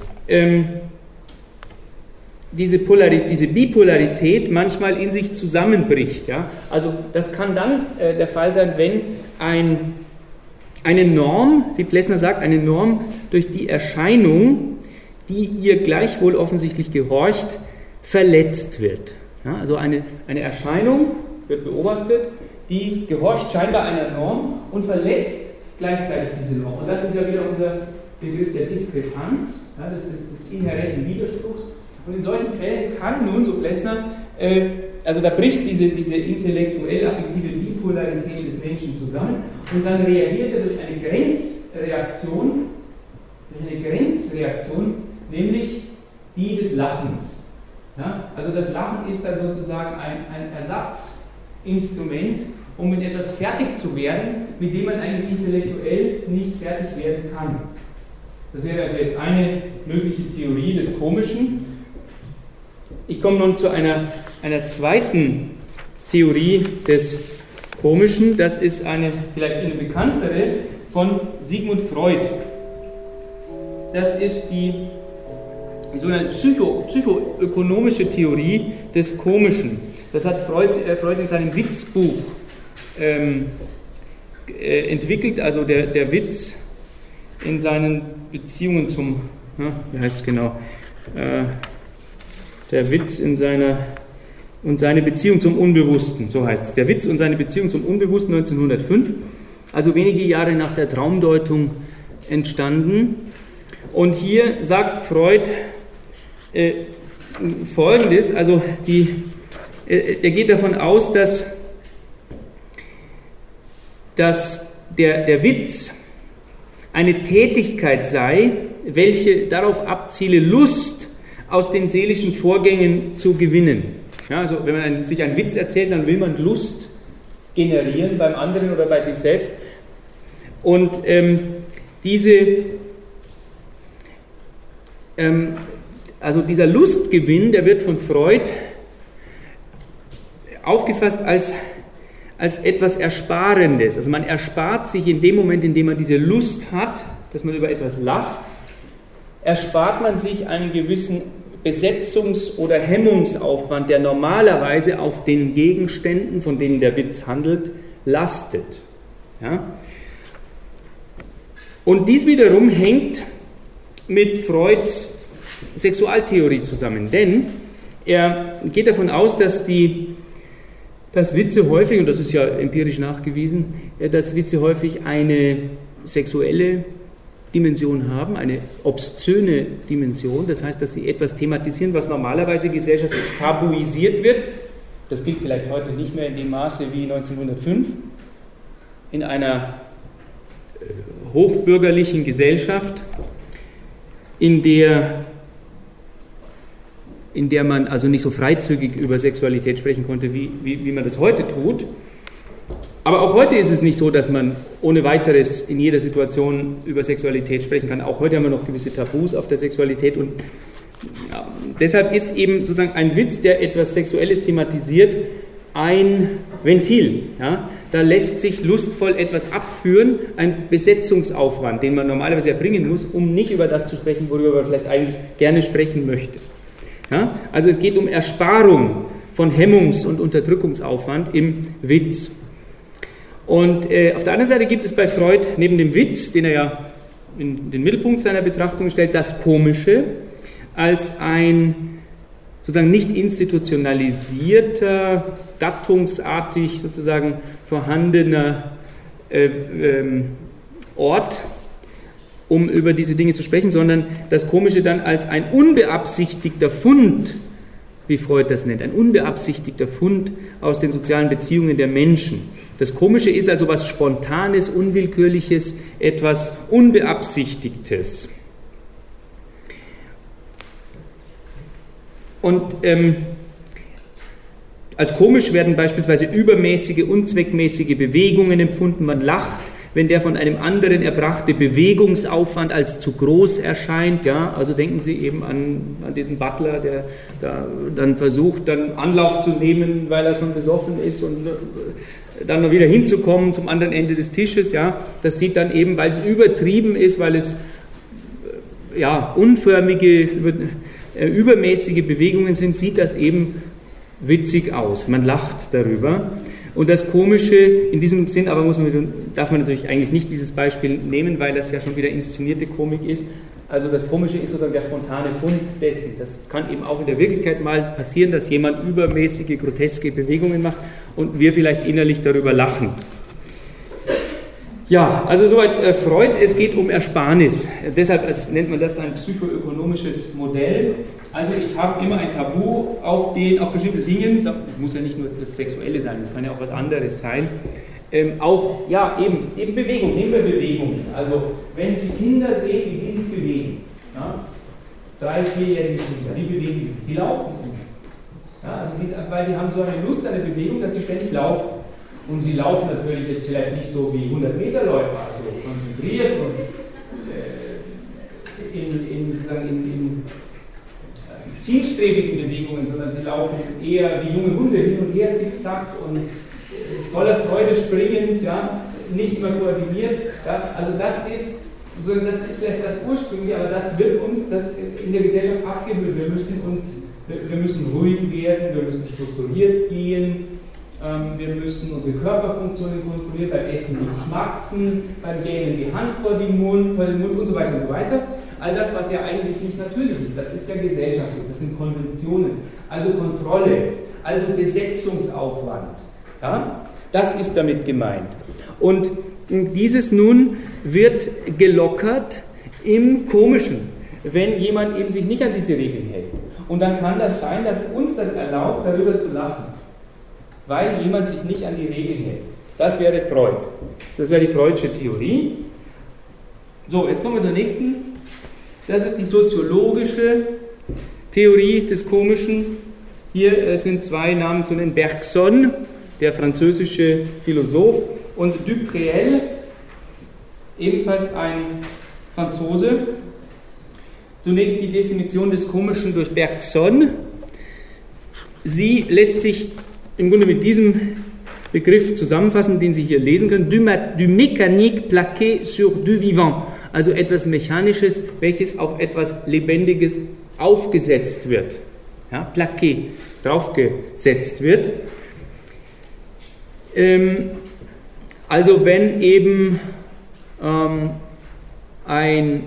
Bipolarität manchmal in sich zusammenbricht. Ja? Also das kann dann der Fall sein, wenn eine Norm, wie Plessner sagt, eine Norm durch die Erscheinung, die ihr gleichwohl offensichtlich gehorcht, verletzt wird. Ja? Also eine Erscheinung wird beobachtet, die gehorcht scheinbar einer Norm und verletzt gleichzeitig diese Norm. Und das ist ja wieder unser Begriff der Diskrepanz, ja, des inhärenten Widerspruchs. Und in solchen Fällen kann nun, so Plessner, also da bricht diese intellektuell-affektive Bipolarität des Menschen zusammen und dann reagiert er durch eine Grenzreaktion, nämlich die des Lachens. Ja? Also das Lachen ist dann sozusagen ein Ersatzinstrument, um mit etwas fertig zu werden, mit dem man eigentlich intellektuell nicht fertig werden kann. Das wäre also jetzt eine mögliche Theorie des Komischen. Ich komme nun zu einer zweiten Theorie des Komischen. Das ist eine vielleicht eine bekanntere von Sigmund Freud. Das ist die sogenannte psychoökonomische Theorie des Komischen. Das hat Freud in seinem Witzbuch entwickelt, also der Witz in seinen Beziehungen zum, wie heißt es genau, der Witz und seine Beziehung zum Unbewussten, so heißt es. Der Witz und seine Beziehung zum Unbewussten 1905, also wenige Jahre nach der Traumdeutung entstanden. Und hier sagt Freud Folgendes, also er geht davon aus, dass der Witz eine Tätigkeit sei, welche darauf abziele, Lust aus den seelischen Vorgängen zu gewinnen. Ja, also wenn man sich einen Witz erzählt, dann will man Lust generieren beim anderen oder bei sich selbst. Und also dieser Lustgewinn, der wird von Freud aufgefasst als etwas Ersparendes. Also man erspart sich in dem Moment, in dem man diese Lust hat, dass man über etwas lacht, erspart man sich einen gewissen Besetzungs- oder Hemmungsaufwand, der normalerweise auf den Gegenständen, von denen der Witz handelt, lastet. Ja? Und dies wiederum hängt mit Freuds Sexualtheorie zusammen, denn er geht davon aus, dass Witze häufig, und das ist ja empirisch nachgewiesen, dass Witze häufig eine sexuelle Dimension haben, eine obszöne Dimension, das heißt, dass sie etwas thematisieren, was normalerweise gesellschaftlich tabuisiert wird. Das gilt vielleicht heute nicht mehr in dem Maße wie 1905. In einer hochbürgerlichen Gesellschaft, in der man also nicht so freizügig über Sexualität sprechen konnte, wie man das heute tut. Aber auch heute ist es nicht so, dass man ohne weiteres in jeder Situation über Sexualität sprechen kann. Auch heute haben wir noch gewisse Tabus auf der Sexualität und ja, deshalb ist eben sozusagen ein Witz, der etwas Sexuelles thematisiert, ein Ventil. Ja? Da lässt sich lustvoll etwas abführen, ein Besetzungsaufwand, den man normalerweise erbringen muss, um nicht über das zu sprechen, worüber man vielleicht eigentlich gerne sprechen möchte. Ja? Also es geht um Ersparung von Hemmungs- und Unterdrückungsaufwand im Witz. Und auf der anderen Seite gibt es bei Freud neben dem Witz, den er ja in den Mittelpunkt seiner Betrachtung stellt, das Komische als ein sozusagen nicht institutionalisierter, gattungsartig sozusagen vorhandener Ort, um über diese Dinge zu sprechen, sondern das Komische dann als ein unbeabsichtigter Fund, wie Freud das nennt, ein unbeabsichtigter Fund aus den sozialen Beziehungen der Menschen. Das Komische ist also was Spontanes, Unwillkürliches, etwas Unbeabsichtigtes. Und als komisch werden beispielsweise übermäßige, unzweckmäßige Bewegungen empfunden. Man lacht, wenn der von einem anderen erbrachte Bewegungsaufwand als zu groß erscheint. Ja? Also denken Sie eben an diesen Butler, der da dann versucht, dann Anlauf zu nehmen, weil er schon besoffen ist und dann noch wieder hinzukommen zum anderen Ende des Tisches. Ja? Das sieht dann eben, weil es übertrieben ist, weil es unförmige, übermäßige Bewegungen sind, sieht das eben witzig aus. Man lacht darüber. Und das Komische in diesem Sinn, aber darf man natürlich eigentlich nicht dieses Beispiel nehmen, weil das ja schon wieder inszenierte Komik ist. Also das Komische ist sozusagen der spontane Fund dessen. Das kann eben auch in der Wirklichkeit mal passieren, dass jemand übermäßige, groteske Bewegungen macht und wir vielleicht innerlich darüber lachen. Ja, also soweit Freud, es geht um Ersparnis. Deshalb nennt man das ein psychoökonomisches Modell. Also ich habe immer ein Tabu auf bestimmte Dinge, es muss ja nicht nur das Sexuelle sein, es kann ja auch was anderes sein. Eben Bewegung, nehmen wir Bewegung. Also wenn Sie Kinder sehen, wie die sich bewegen, ja, 3-, 4-jährige Kinder, wie bewegen die sich? Die laufen. Ja, also weil die haben so eine Lust an der Bewegung, dass sie ständig laufen. Und sie laufen natürlich jetzt vielleicht nicht so wie 100-Meter-Läufer, also konzentriert und in zielstrebigen Bewegungen, sondern sie laufen eher wie junge Hunde hin und her, zickzack und voller Freude springend, ja, nicht immer koordiniert. Ja, also das ist vielleicht das Ursprüngliche, aber das wird uns in der Gesellschaft abgewöhnt. Wir müssen ruhig werden, wir müssen strukturiert gehen. Wir müssen unsere Körperfunktionen kontrollieren, beim Essen nicht schmatzen, beim Gähnen die Hand vor den Mund und so weiter und so weiter. All das, was ja eigentlich nicht natürlich ist, das ist ja gesellschaftlich, das sind Konventionen, also Kontrolle, also Besetzungsaufwand. Ja? Das ist damit gemeint. Und dieses nun wird gelockert im Komischen, wenn jemand eben sich nicht an diese Regeln hält. Und dann kann das sein, dass uns das erlaubt, darüber zu lachen, weil jemand sich nicht an die Regeln hält. Das wäre Freud. Das wäre die Freudsche Theorie. So, jetzt kommen wir zur nächsten. Das ist die soziologische Theorie des Komischen. Hier sind zwei Namen zu nennen. Bergson, der französische Philosoph, und Dupriel, ebenfalls ein Franzose. Zunächst die Definition des Komischen durch Bergson. Sie lässt sich im Grunde mit diesem Begriff zusammenfassen, den Sie hier lesen können. Du mécanique plaqué sur du vivant. Also etwas Mechanisches, welches auf etwas Lebendiges aufgesetzt wird. Ja, plaqué, draufgesetzt wird. Also wenn eben ein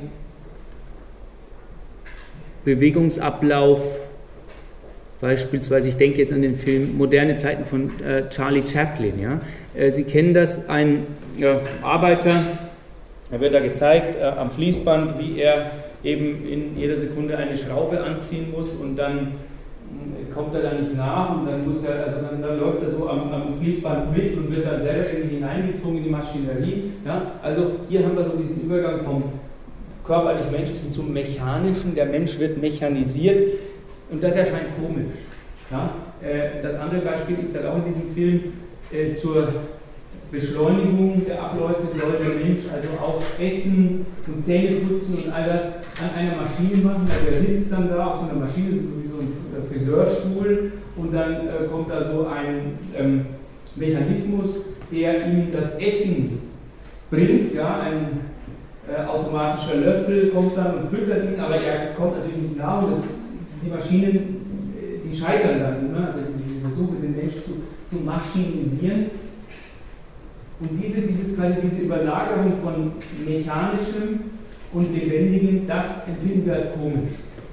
Bewegungsablauf, beispielsweise, ich denke jetzt an den Film Moderne Zeiten von Charlie Chaplin. Ja? Sie kennen das, ein Arbeiter, er wird da gezeigt am Fließband, wie er eben in jeder Sekunde eine Schraube anziehen muss und dann kommt er da nicht nach und dann dann läuft er so am Fließband mit und wird dann selber irgendwie hineingezogen in die Maschinerie. Ja? Also hier haben wir so diesen Übergang vom körperlich-menschlichen zum Mechanischen. Der Mensch wird mechanisiert. Und das erscheint komisch. Ja? Das andere Beispiel ist dann auch in diesem Film zur Beschleunigung der Abläufe soll der Mensch also auch Essen und Zähne putzen und all das an einer Maschine machen. Also er sitzt dann da auf so einer Maschine, so wie so ein Friseurstuhl, und dann kommt da so ein Mechanismus, der ihm das Essen bringt. Ja? Ein automatischer Löffel kommt dann und füttert ihn, aber er kommt natürlich nicht nach und die Maschinen, die scheitern dann, ne? Also die versuchen, den Menschen zu maschinisieren. Und diese Überlagerung von Mechanischem und Lebendigem, das empfinden wir als komisch.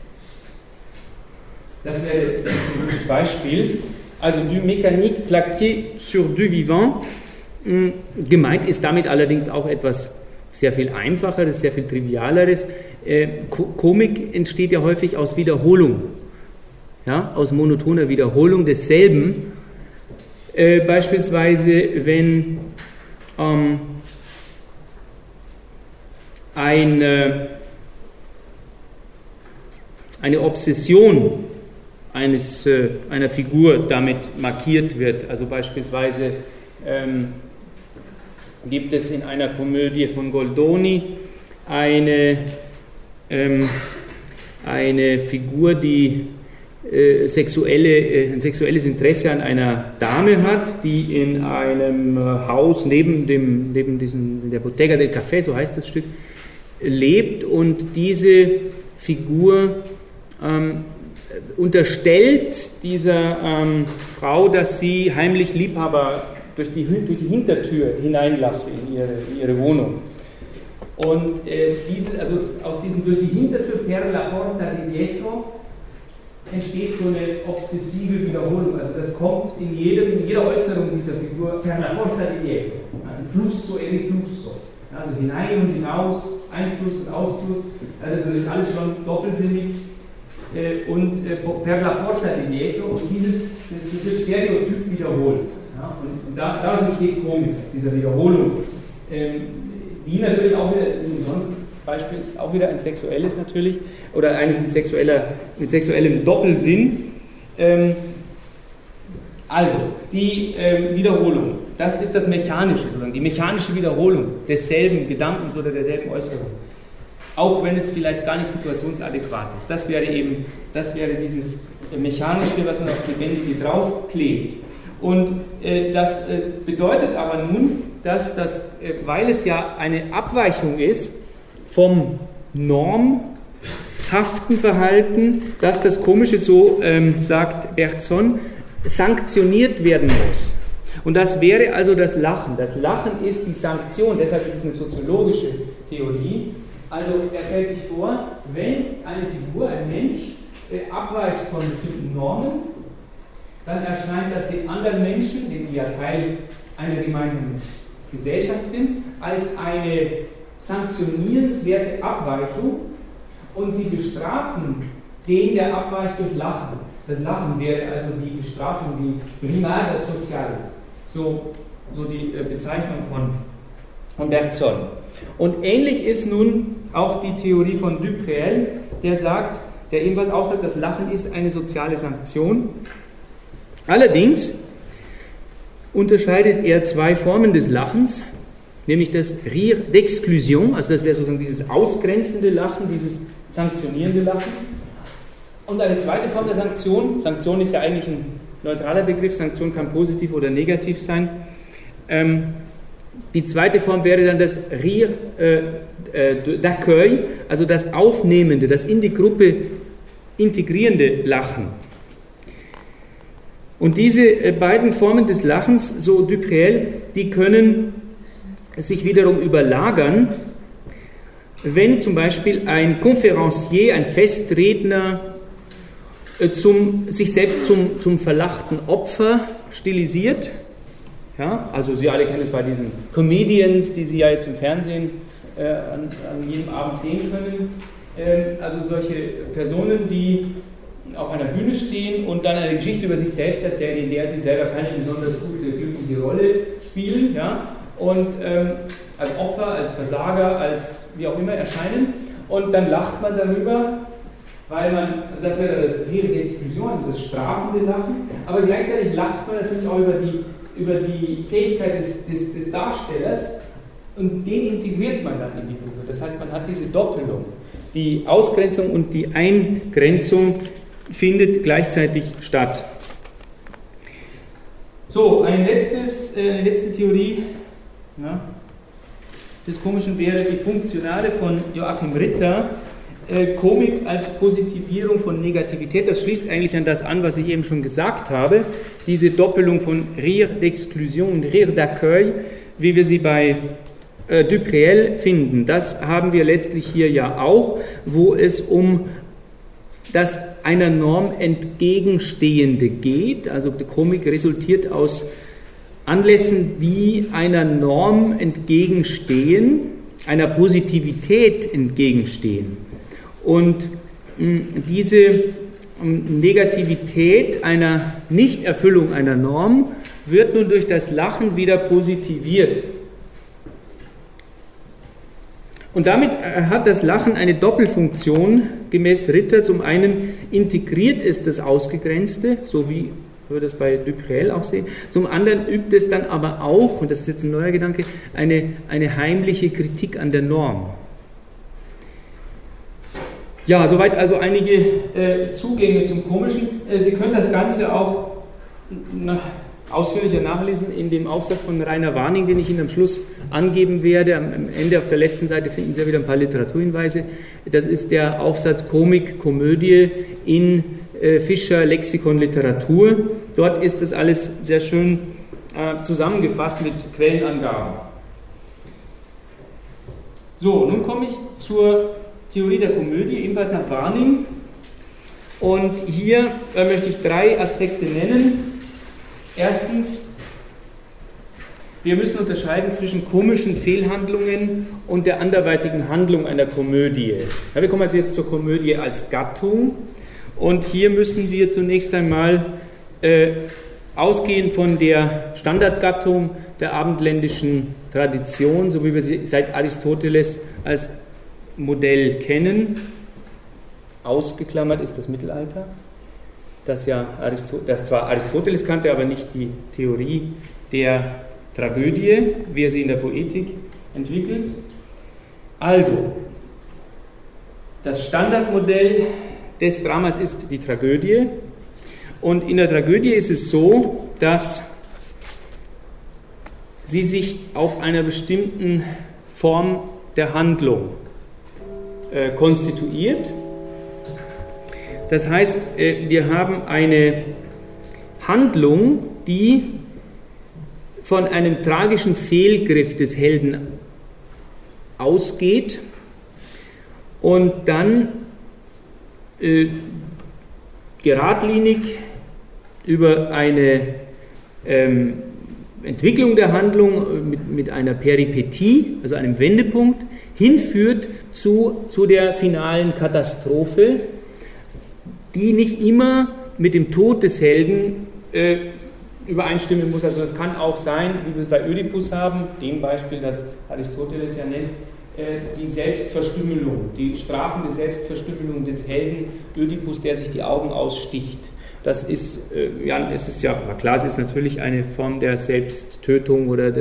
Das wäre ein gutes Beispiel. Also du mécanique plaqué sur du vivant. Gemeint ist damit allerdings auch etwas sehr viel Einfacheres, sehr viel Trivialeres. Komik entsteht ja häufig aus Wiederholung, ja, aus monotoner Wiederholung desselben. Beispielsweise, wenn eine Obsession einer Figur damit markiert wird. Also beispielsweise gibt es in einer Komödie von Goldoni eine Figur, die ein sexuelles Interesse an einer Dame hat, die in einem Haus neben der Bottega del Café, so heißt das Stück, lebt, und diese Figur unterstellt dieser Frau, dass sie heimlich Liebhaber durch die Hintertür hineinlasse in ihre Wohnung. Und aus diesem durch die Hintertür per la porta di dietro entsteht so eine obsessive Wiederholung. Also das kommt in jeder Äußerung dieser Figur per la porta di dietro. Flusso e riflusso. Also hinein und hinaus, Einfluss und Ausfluss. Das ist alles schon doppelsinnig. Und per la porta di dietro, und dieses Stereotyp wiederholt. Ja, und daraus entsteht Komik, aus dieser Wiederholung. Die natürlich auch wieder, sonst Beispiel auch wieder ein sexuelles natürlich, oder eines mit sexuellem Doppelsinn. Also, die Wiederholung, das ist das Mechanische, sozusagen, die mechanische Wiederholung desselben Gedankens oder derselben Äußerung. Auch wenn es vielleicht gar nicht situationsadäquat ist. Das wäre dieses Mechanische, was man auf die Lebendige draufklebt. Und das bedeutet aber nun, dass weil es ja eine Abweichung ist vom normhaften Verhalten, dass das Komische, so sagt Bergson, sanktioniert werden muss. Und das wäre also das Lachen. Das Lachen ist die Sanktion, deshalb ist es eine soziologische Theorie. Also er stellt sich vor, wenn eine Figur, ein Mensch, abweicht von bestimmten Normen, dann erscheint das den anderen Menschen, die ja Teil einer gemeinsamen Gesellschaft sind, als eine sanktionierenswerte Abweichung, und sie bestrafen den, der abweicht, durch Lachen. Das Lachen wäre also die Bestrafung, die Rimada Sociale, so die Bezeichnung von Bergson. Und ähnlich ist nun auch die Theorie von Dupreel, der ebenfalls auch sagt, das Lachen ist eine soziale Sanktion. Allerdings unterscheidet er zwei Formen des Lachens, nämlich das Rire d'Exclusion, also das wäre sozusagen dieses ausgrenzende Lachen, dieses sanktionierende Lachen, und eine zweite Form der Sanktion. Sanktion ist ja eigentlich ein neutraler Begriff, Sanktion kann positiv oder negativ sein. Die zweite Form wäre dann das Rire d'accueil, also das aufnehmende, das in die Gruppe integrierende Lachen. Und diese beiden Formen des Lachens, so Dupreel, die können sich wiederum überlagern, wenn zum Beispiel ein Conférencier, ein Festredner, sich selbst zum verlachten Opfer stilisiert. Ja, also Sie alle kennen es bei diesen Comedians, die Sie ja jetzt im Fernsehen an jedem Abend sehen können. Also solche Personen, die auf einer Bühne stehen und dann eine Geschichte über sich selbst erzählen, in der sie selber keine besonders gute, glückliche Rolle spielen, ja, und als Opfer, als Versager, als wie auch immer erscheinen, und dann lacht man darüber, weil das wäre das Rire d'Exclusion, also das strafende Lachen, aber gleichzeitig lacht man natürlich auch über die Fähigkeit des Darstellers, und den integriert man dann in die Gruppe. Das heißt, man hat diese Doppelung. Die Ausgrenzung und die Eingrenzung findet gleichzeitig statt. So, eine letzte Theorie des Komischen wäre die Funktionale von Joachim Ritter, Komik als Positivierung von Negativität. Das schließt eigentlich an das an, was ich eben schon gesagt habe, diese Doppelung von Rire d'Exclusion und Rire d'accueil, wie wir sie bei Dupreel finden. Das haben wir letztlich hier ja auch, wo es um das einer Norm entgegenstehende geht. Also die Komik resultiert aus Anlässen, die einer Norm entgegenstehen, einer Positivität entgegenstehen. Und diese Negativität einer Nichterfüllung einer Norm wird nun durch das Lachen wieder positiviert. Und damit hat das Lachen eine Doppelfunktion gemäß Ritter. Zum einen integriert es das Ausgegrenzte, so wie wir das bei Duprel auch sehen. Zum anderen übt es dann aber auch, und das ist jetzt ein neuer Gedanke, eine heimliche Kritik an der Norm. Ja, soweit also einige Zugänge zum Komischen. Sie können das Ganze auch ausführlicher nachlesen in dem Aufsatz von Rainer Warning, den ich Ihnen am Schluss angeben werde. Am Ende auf der letzten Seite finden Sie ja wieder ein paar Literaturhinweise. Das ist der Aufsatz Komik, Komödie in Fischer Lexikon Literatur. Dort ist das alles sehr schön zusammengefasst mit Quellenangaben. So, nun komme ich zur Theorie der Komödie, ebenfalls nach Warning. Und hier möchte ich 3 Aspekte nennen. Erstens, wir müssen unterscheiden zwischen komischen Fehlhandlungen und der anderweitigen Handlung einer Komödie. Ja, wir kommen also jetzt zur Komödie als Gattung und hier müssen wir zunächst einmal ausgehen von der Standardgattung der abendländischen Tradition, so wie wir sie seit Aristoteles als Modell kennen. Ausgeklammert ist das Mittelalter. Das zwar Aristoteles kannte, aber nicht die Theorie der Tragödie, wie er sie in der Poetik entwickelt. Also, das Standardmodell des Dramas ist die Tragödie. Und in der Tragödie ist es so, dass sie sich auf einer bestimmten Form der Handlung konstituiert. Das heißt, wir haben eine Handlung, die von einem tragischen Fehlgriff des Helden ausgeht und dann geradlinig über eine Entwicklung der Handlung mit einer Peripetie, also einem Wendepunkt, hinführt zu der finalen Katastrophe, die nicht immer mit dem Tod des Helden übereinstimmen muss. Also das kann auch sein, wie wir es bei Ödipus haben, dem Beispiel, das Aristoteles ja nennt, die Selbstverstümmelung, die strafende Selbstverstümmelung des Helden Ödipus, der sich die Augen aussticht. Das ist, es ist ja klar, es ist natürlich eine Form der Selbsttötung oder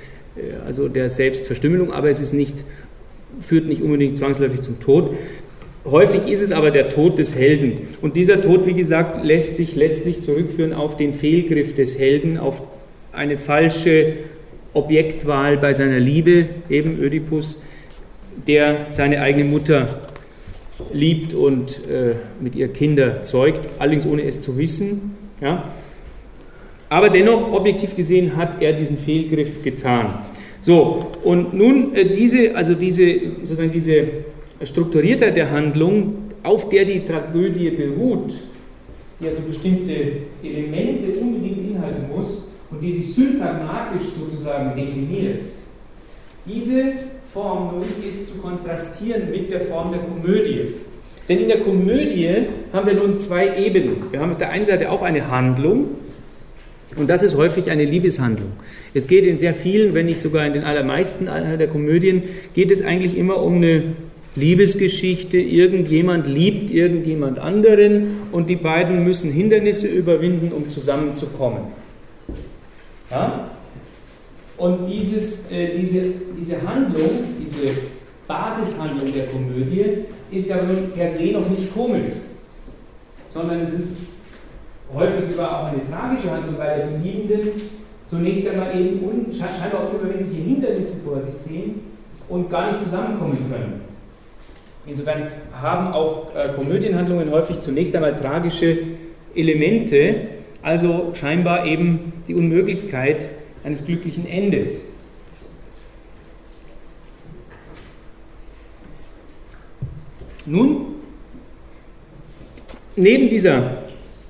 der Selbstverstümmelung, aber es ist führt nicht unbedingt zwangsläufig zum Tod. Häufig ist es aber der Tod des Helden. Und dieser Tod, wie gesagt, lässt sich letztlich zurückführen auf den Fehlgriff des Helden, auf eine falsche Objektwahl bei seiner Liebe, eben Ödipus, der seine eigene Mutter liebt und mit ihr Kinder zeugt, allerdings ohne es zu wissen. Ja. Aber dennoch, objektiv gesehen, hat er diesen Fehlgriff getan. So, und nun diese Strukturiertheit der Handlung, auf der die Tragödie beruht, die also bestimmte Elemente unbedingt beinhalten muss und die sich syntagmatisch sozusagen definiert, diese Form nun ist zu kontrastieren mit der Form der Komödie. Denn in der Komödie haben wir nun 2 Ebenen. Wir haben auf der einen Seite auch eine Handlung, und das ist häufig eine Liebeshandlung. Es geht in sehr vielen, wenn nicht sogar in den allermeisten der Komödien, geht es eigentlich immer um eine Liebesgeschichte, irgendjemand liebt irgendjemand anderen und die beiden müssen Hindernisse überwinden, um zusammenzukommen. Ja? Und diese Handlung, diese Basishandlung der Komödie ist ja nun per se noch nicht komisch, sondern es ist häufig sogar auch eine tragische Handlung, weil die Liebenden zunächst einmal eben scheinbar unüberwindliche Hindernisse vor sich sehen und gar nicht zusammenkommen können. Insofern haben auch Komödienhandlungen häufig zunächst einmal tragische Elemente, also scheinbar eben die Unmöglichkeit eines glücklichen Endes. Nun, neben dieser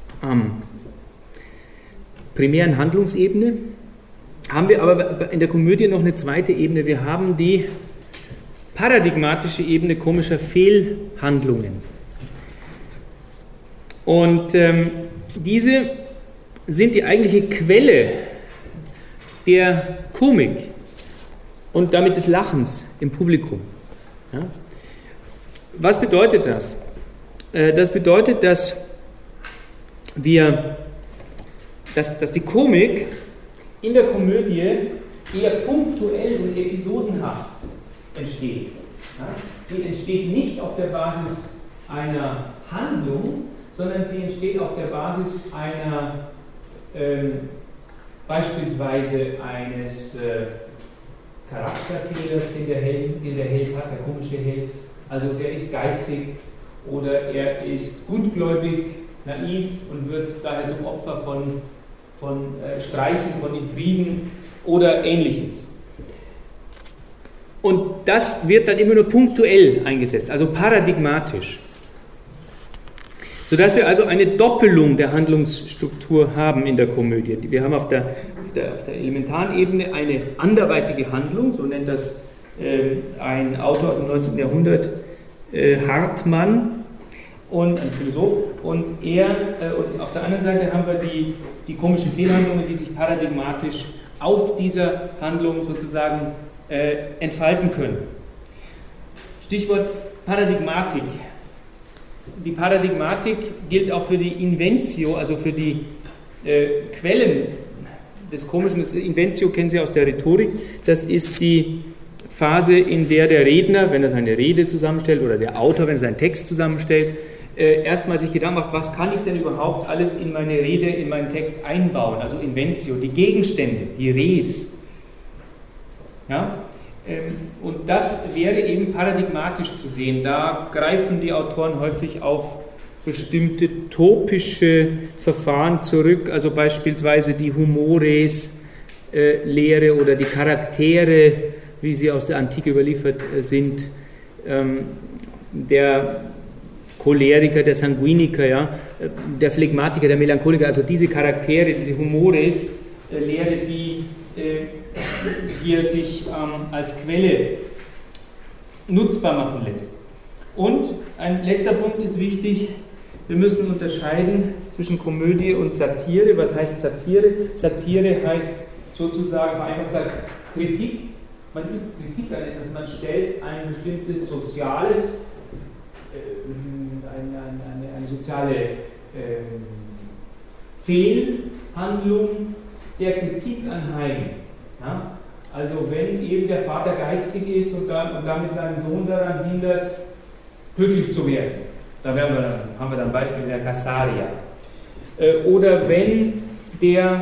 primären Handlungsebene haben wir aber in der Komödie noch eine zweite Ebene. Wir haben die paradigmatische Ebene komischer Fehlhandlungen. Und diese sind die eigentliche Quelle der Komik und damit des Lachens im Publikum. Ja? Was bedeutet das? Das bedeutet, dass die Komik in der Komödie eher punktuell und episodenhaft entsteht. Ja? Sie entsteht nicht auf der Basis einer Handlung, sondern sie entsteht auf der Basis einer beispielsweise eines Charakterfehlers, den der Held hat, der komische Held. Also der ist geizig oder er ist gutgläubig, naiv und wird daher zum Opfer von Streichen, von Intrigen oder Ähnliches. Und das wird dann immer nur punktuell eingesetzt, also paradigmatisch. Sodass wir also eine Doppelung der Handlungsstruktur haben in der Komödie. Wir haben auf der elementaren Ebene eine anderweitige Handlung, so nennt das ein Autor aus dem 19. Jahrhundert, Hartmann, und ein Philosoph, und und auf der anderen Seite haben wir die komischen Fehlhandlungen, die sich paradigmatisch auf dieser Handlung sozusagen entfalten können. Stichwort Paradigmatik. Die Paradigmatik gilt auch für die Inventio, also für die Quellen des Komischen. Das Inventio kennen Sie aus der Rhetorik. Das ist die Phase, in der der Redner, wenn er seine Rede zusammenstellt, oder der Autor, wenn er seinen Text zusammenstellt, erstmal sich Gedanken macht, was kann ich denn überhaupt alles in meine Rede, in meinen Text einbauen? Also Inventio, die Gegenstände, die Res. Ja? Und das wäre eben paradigmatisch zu sehen. Da greifen die Autoren häufig auf bestimmte topische Verfahren zurück, also beispielsweise die Humores-Lehre oder die Charaktere, wie sie aus der Antike überliefert sind, der Choleriker, der Sanguiniker, ja, der Phlegmatiker, der Melancholiker, also diese Charaktere, diese Humores-Lehre, die hier sich als Quelle nutzbar machen lässt. Und ein letzter Punkt ist wichtig, wir müssen unterscheiden zwischen Komödie und Satire. Was heißt Satire? Satire heißt sozusagen, vereinfacht gesagt, Kritik. Man übt Kritik an etwas, man stellt ein bestimmtes soziales, eine soziale Fehlhandlung der Kritik anheim. Ja? Also wenn eben der Vater geizig ist und damit seinen Sohn daran hindert, glücklich zu werden, da haben wir dann ein Beispiel in der Casaria. Oder wenn der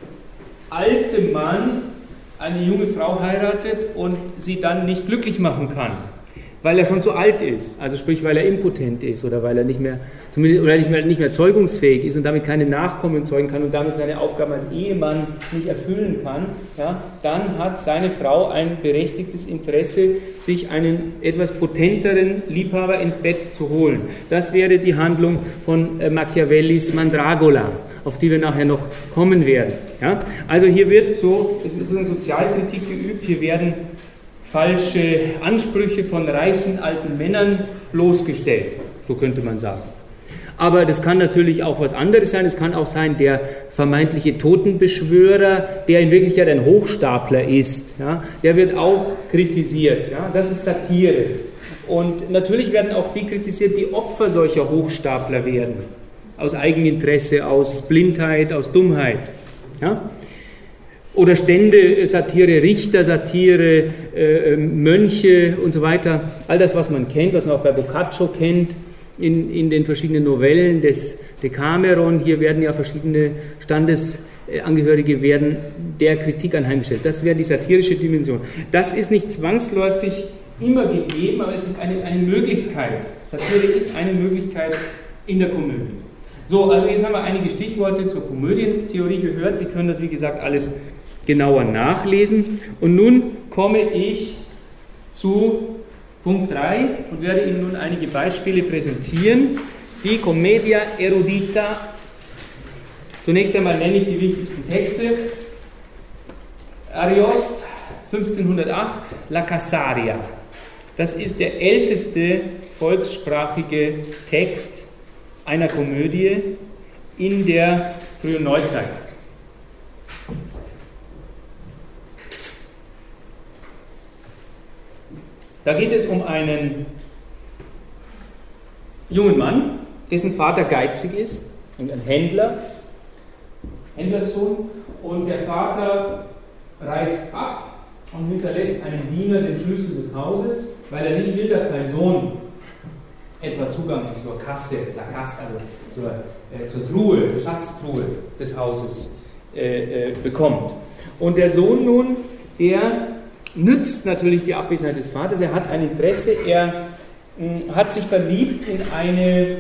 alte Mann eine junge Frau heiratet und sie dann nicht glücklich machen kann, weil er schon zu alt ist, also sprich, weil er impotent ist oder weil er nicht mehr zeugungsfähig ist und damit keine Nachkommen zeugen kann und damit seine Aufgaben als Ehemann nicht erfüllen kann, ja, dann hat seine Frau ein berechtigtes Interesse, sich einen etwas potenteren Liebhaber ins Bett zu holen. Das wäre die Handlung von Machiavellis Mandragola, auf die wir nachher noch kommen werden. Ja? Also hier wird so eine Sozialkritik geübt, hier werden falsche Ansprüche von reichen alten Männern bloßgestellt, so könnte man sagen. Aber das kann natürlich auch was anderes sein. Es kann auch sein, der vermeintliche Totenbeschwörer, der in Wirklichkeit ein Hochstapler ist, ja, der wird auch kritisiert. Ja, das ist Satire. Und natürlich werden auch die kritisiert, die Opfer solcher Hochstapler werden. Aus Eigeninteresse, aus Blindheit, aus Dummheit. Ja? Oder Stände-Satire, Richter-Satire, Mönche und so weiter. All das, was man kennt, was man auch bei Boccaccio kennt, in den verschiedenen Novellen des Decameron. Hier werden ja verschiedene Standesangehörige der Kritik anheimgestellt. Das wäre die satirische Dimension. Das ist nicht zwangsläufig immer gegeben, aber es ist eine Möglichkeit. Satire ist eine Möglichkeit in der Komödie. So, also jetzt haben wir einige Stichworte zur Komödientheorie gehört. Sie können das, wie gesagt, alles genauer nachlesen. Und nun komme ich zu Punkt 3 und werde Ihnen nun einige Beispiele präsentieren. Die Commedia Erudita. Zunächst einmal nenne ich die wichtigsten Texte. Ariost, 1508, La Casaria. Das ist der älteste volkssprachige Text einer Komödie in der frühen Neuzeit. Da geht es um einen jungen Mann, dessen Vater geizig ist, ein Händlerssohn, und der Vater reist ab und hinterlässt einem Diener den Schlüssel des Hauses, weil er nicht will, dass sein Sohn etwa Zugang zur Kasse, also zur Truhe, zur Schatztruhe des Hauses bekommt. Und der Sohn nun, der nützt natürlich die Abwesenheit des Vaters, er hat ein Interesse, er hat sich verliebt in eine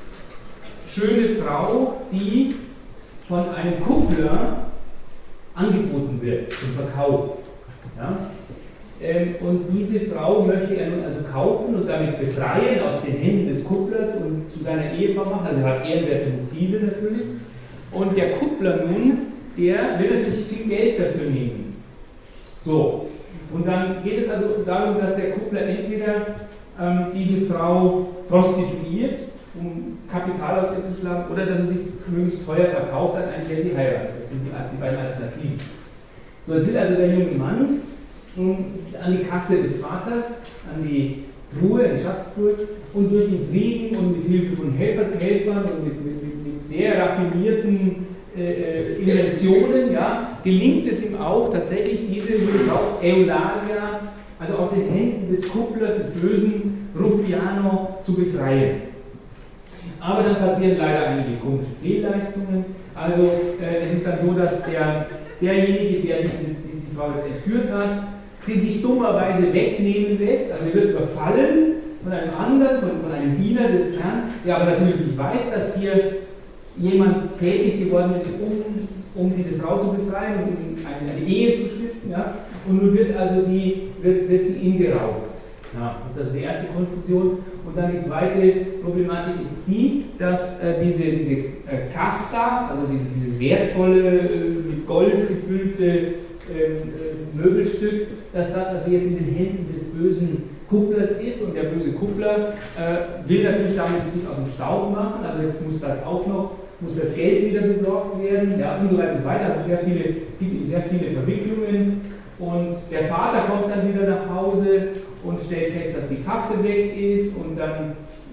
schöne Frau, die von einem Kuppler angeboten wird zum Verkauf. Ja? Und diese Frau möchte er nun also kaufen und damit befreien aus den Händen des Kupplers und zu seiner Ehefrau machen, also hat ehrenwerte Motive natürlich. Und der Kuppler nun, der will natürlich viel Geld dafür nehmen. So, und dann geht es also darum, dass der Kuppler entweder diese Frau prostituiert, um Kapital auszuschlagen, oder dass er sie möglichst teuer verkauft an einen, der sie heiratet. Das sind die beiden Alternativen. So, jetzt will also der junge Mann an die Kasse des Vaters, an die Truhe, die Schatztruhe, und durch Intrigen und mit Hilfe von Helfershelfern und mit sehr raffinierten Inventionen, ja, gelingt es ihm auch tatsächlich, diese Frau Eulalia, also aus den Händen des Kupplers, des bösen Ruffiano, zu befreien. Aber dann passieren leider einige komische Fehlleistungen. Also es ist dann so, dass derjenige, der die Frau jetzt entführt hat, sie sich dummerweise wegnehmen lässt, also er wird überfallen von einem anderen, von einem Diener des Herrn, der aber natürlich nicht weiß, dass hier jemand tätig geworden ist, um diese Frau zu befreien und um eine Ehe zu stiften. Ja? Und nun wird sie ihm geraubt. Ja, das ist also die erste Konfusion. Und dann die zweite Problematik ist die, dass diese Cassa, also dieses wertvolle, mit Gold gefüllte Möbelstück, dass das also jetzt in den Händen des bösen Kupplers ist, und der böse Kuppler will natürlich damit sich aus dem Staub machen, also jetzt muss das Geld wieder besorgt werden, ja, und so weiter und so weiter, also sehr viele Verwicklungen, und der Vater kommt dann wieder nach Hause und stellt fest, dass die Kasse weg ist, und dann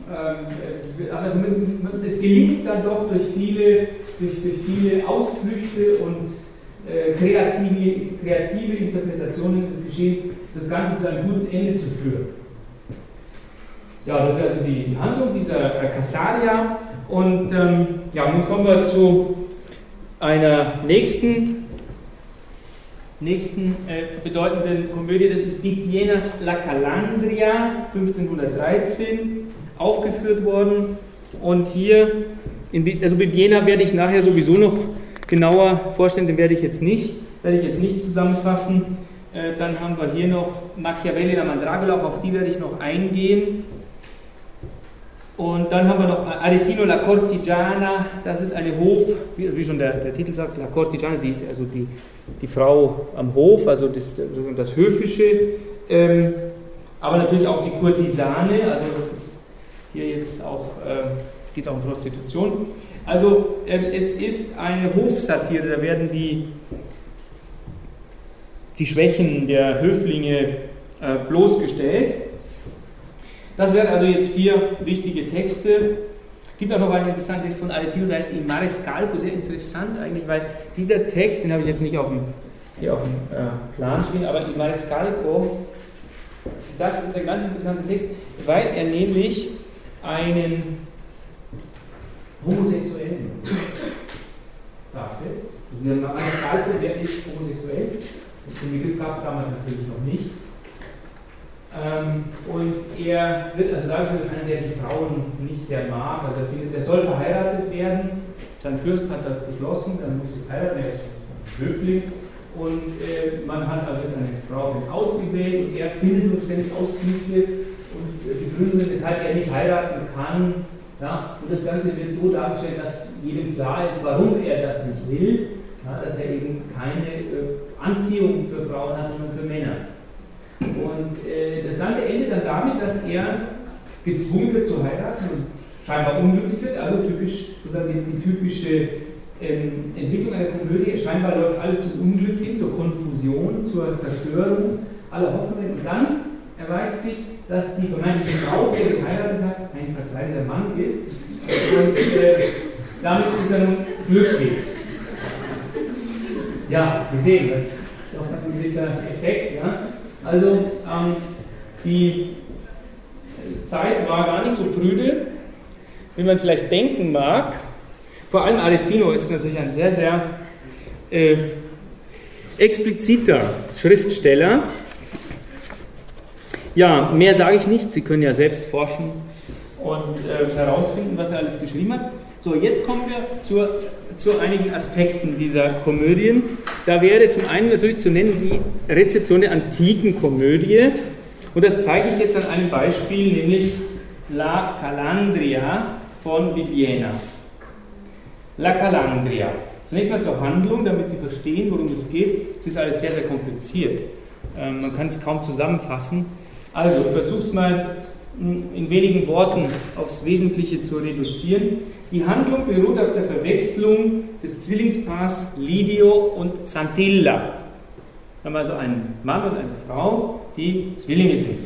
also es gelingt dann doch durch viele Ausflüchte und kreative Interpretationen des Geschehens, das Ganze zu einem guten Ende zu führen. Ja, das wäre also die Handlung dieser Casaria. Und nun kommen wir zu einer nächsten bedeutenden Komödie. Das ist Bibienas La Calandria, 1513, aufgeführt worden. Und hier, also Bibiena werde ich nachher sowieso noch genauer vorstellen, den werde ich jetzt nicht zusammenfassen. Dann haben wir hier noch Machiavelli la Mandragola, auch auf die werde ich noch eingehen. Und dann haben wir noch Aretino la Cortigiana, das ist eine wie schon der Titel sagt, la Cortigiana, die Frau am Hof, also das Höfische, aber natürlich auch die Kurtisane, also das ist hier jetzt auch, geht es auch um Prostitution. Also es ist eine Hofsatire, da werden die Schwächen der Höflinge bloßgestellt. Das wären also jetzt 4 wichtige Texte. Es gibt auch noch einen interessanten Text von Aretino, der heißt Il Marescalco, sehr interessant eigentlich, weil dieser Text, den habe ich jetzt nicht hier auf dem Plan stehen, aber Il Marescalco, das ist ein ganz interessanter Text, weil er nämlich einen Homosexuellen darstellt. Der Marescalco, der ist homosexuell. Den Begriff gab es damals natürlich noch nicht. Und er wird also dargestellt als einer, der die Frauen nicht sehr mag. Also er soll verheiratet werden. Sein Fürst hat das beschlossen, dann muss er heiraten, er ist ein Höfling. Und man hat also jetzt eine Frau ausgewählt und er findet nun ständig Ausflüchte und Begründungen, weshalb er nicht heiraten kann. Ja? Und das Ganze wird so dargestellt, dass jedem klar ist, warum er das nicht will. Ja, dass er eben keine Anziehung für Frauen hat, sondern für Männer. Und das Ganze endet dann damit, dass er gezwungen wird zu heiraten und scheinbar unglücklich wird, also typisch, sozusagen die typische Entwicklung einer Komödie, scheinbar läuft alles zum Unglück hin, zur Konfusion, zur Zerstörung aller Hoffnungen und dann erweist sich, dass die vermeintliche Frau, die er geheiratet hat, ein verkleideter Mann ist und damit ist er nun glücklich. Ja, Sie sehen, das ist doch ein gewisser Effekt. Ja? Also die Zeit war gar nicht so prüde, wie man vielleicht denken mag. Vor allem Aretino ist natürlich ein sehr, sehr expliziter Schriftsteller. Ja, mehr sage ich nicht. Sie können ja selbst forschen und herausfinden, was er alles geschrieben hat. So, jetzt kommen wir zu einigen Aspekten dieser Komödien. Da wäre zum einen natürlich zu nennen die Rezeption der antiken Komödie. Und das zeige ich jetzt an einem Beispiel, nämlich La Calandria von Bibbiena. La Calandria. Zunächst mal zur Handlung, damit Sie verstehen, worum es geht. Es ist alles sehr, sehr kompliziert. Man kann es kaum zusammenfassen. Also, ich versuche es mal in wenigen Worten aufs Wesentliche zu reduzieren. Die Handlung beruht auf der Verwechslung des Zwillingspaars Lidio und Santilla. Da haben wir also einen Mann und eine Frau, die Zwillinge sind.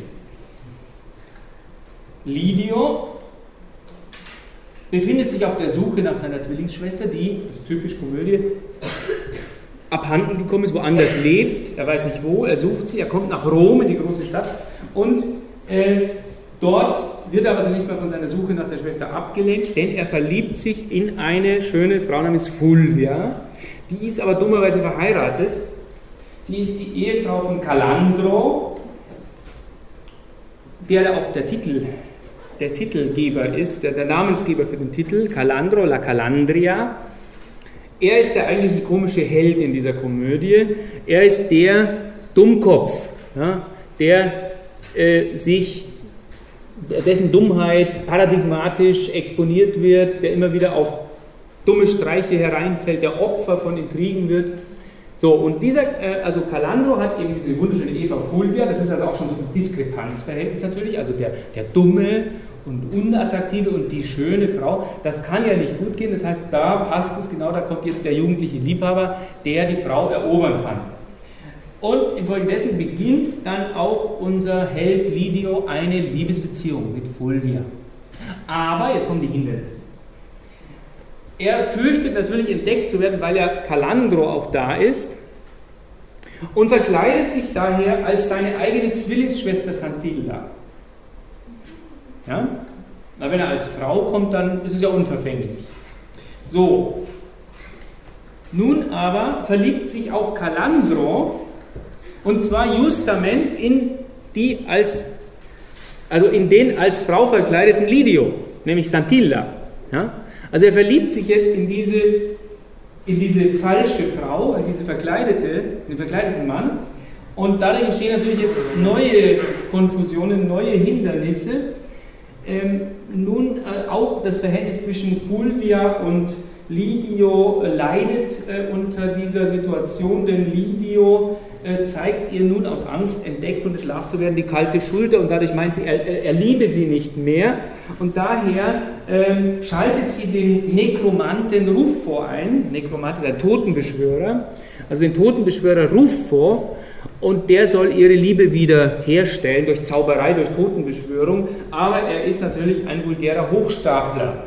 Lidio befindet sich auf der Suche nach seiner Zwillingsschwester, die, das ist typisch Komödie, abhanden gekommen ist, woanders lebt. Er weiß nicht wo, er sucht sie, er kommt nach Rom, in die große Stadt, und dort wird er aber zunächst mal von seiner Suche nach der Schwester abgelehnt, denn er verliebt sich in eine schöne Frau namens Fulvia. Die ist aber dummerweise verheiratet. Sie ist die Ehefrau von Calandro, der auch der Titelgeber ist, der Namensgeber für den Titel, Calandro, La Calandria. Er ist der eigentliche komische Held in dieser Komödie. Er ist der Dummkopf, ja, dessen Dummheit paradigmatisch exponiert wird, der immer wieder auf dumme Streiche hereinfällt, der Opfer von Intrigen wird. So, und also Calandro hat eben diese wunderschöne Eva Fulvia, das ist also auch schon so ein Diskrepanzverhältnis natürlich, also der dumme und unattraktive und die schöne Frau, das kann ja nicht gut gehen, das heißt, da passt es genau, da kommt jetzt der jugendliche Liebhaber, der die Frau erobern kann. Und infolgedessen beginnt dann auch unser Held Lidio eine Liebesbeziehung mit Fulvia. Aber, jetzt kommen die Hindernisse. Er fürchtet natürlich entdeckt zu werden, weil ja Calandro auch da ist und verkleidet sich daher als seine eigene Zwillingsschwester Santilla. Ja? Na, wenn er als Frau kommt, dann ist es ja unverfänglich. So, nun aber verliebt sich auch Calandro, und zwar justament in den als Frau verkleideten Lidio, nämlich Santilla. Ja? Also er verliebt sich jetzt in diese falsche Frau, in den verkleideten Mann, und dadurch entstehen natürlich jetzt neue Konfusionen, neue Hindernisse. Nun auch das Verhältnis zwischen Fulvia und Lidio leidet unter dieser Situation, denn Lidio zeigt ihr nun aus Angst, entdeckt und entlarvt zu werden, die kalte Schulter, und dadurch meint sie, er liebe sie nicht mehr, und daher schaltet sie den Nekromanten Ruffo ein. Nekromant ist ein Totenbeschwörer, also den Totenbeschwörer Ruffo, und der soll ihre Liebe wieder herstellen durch Zauberei, durch Totenbeschwörung, aber er ist natürlich ein vulgärer Hochstapler.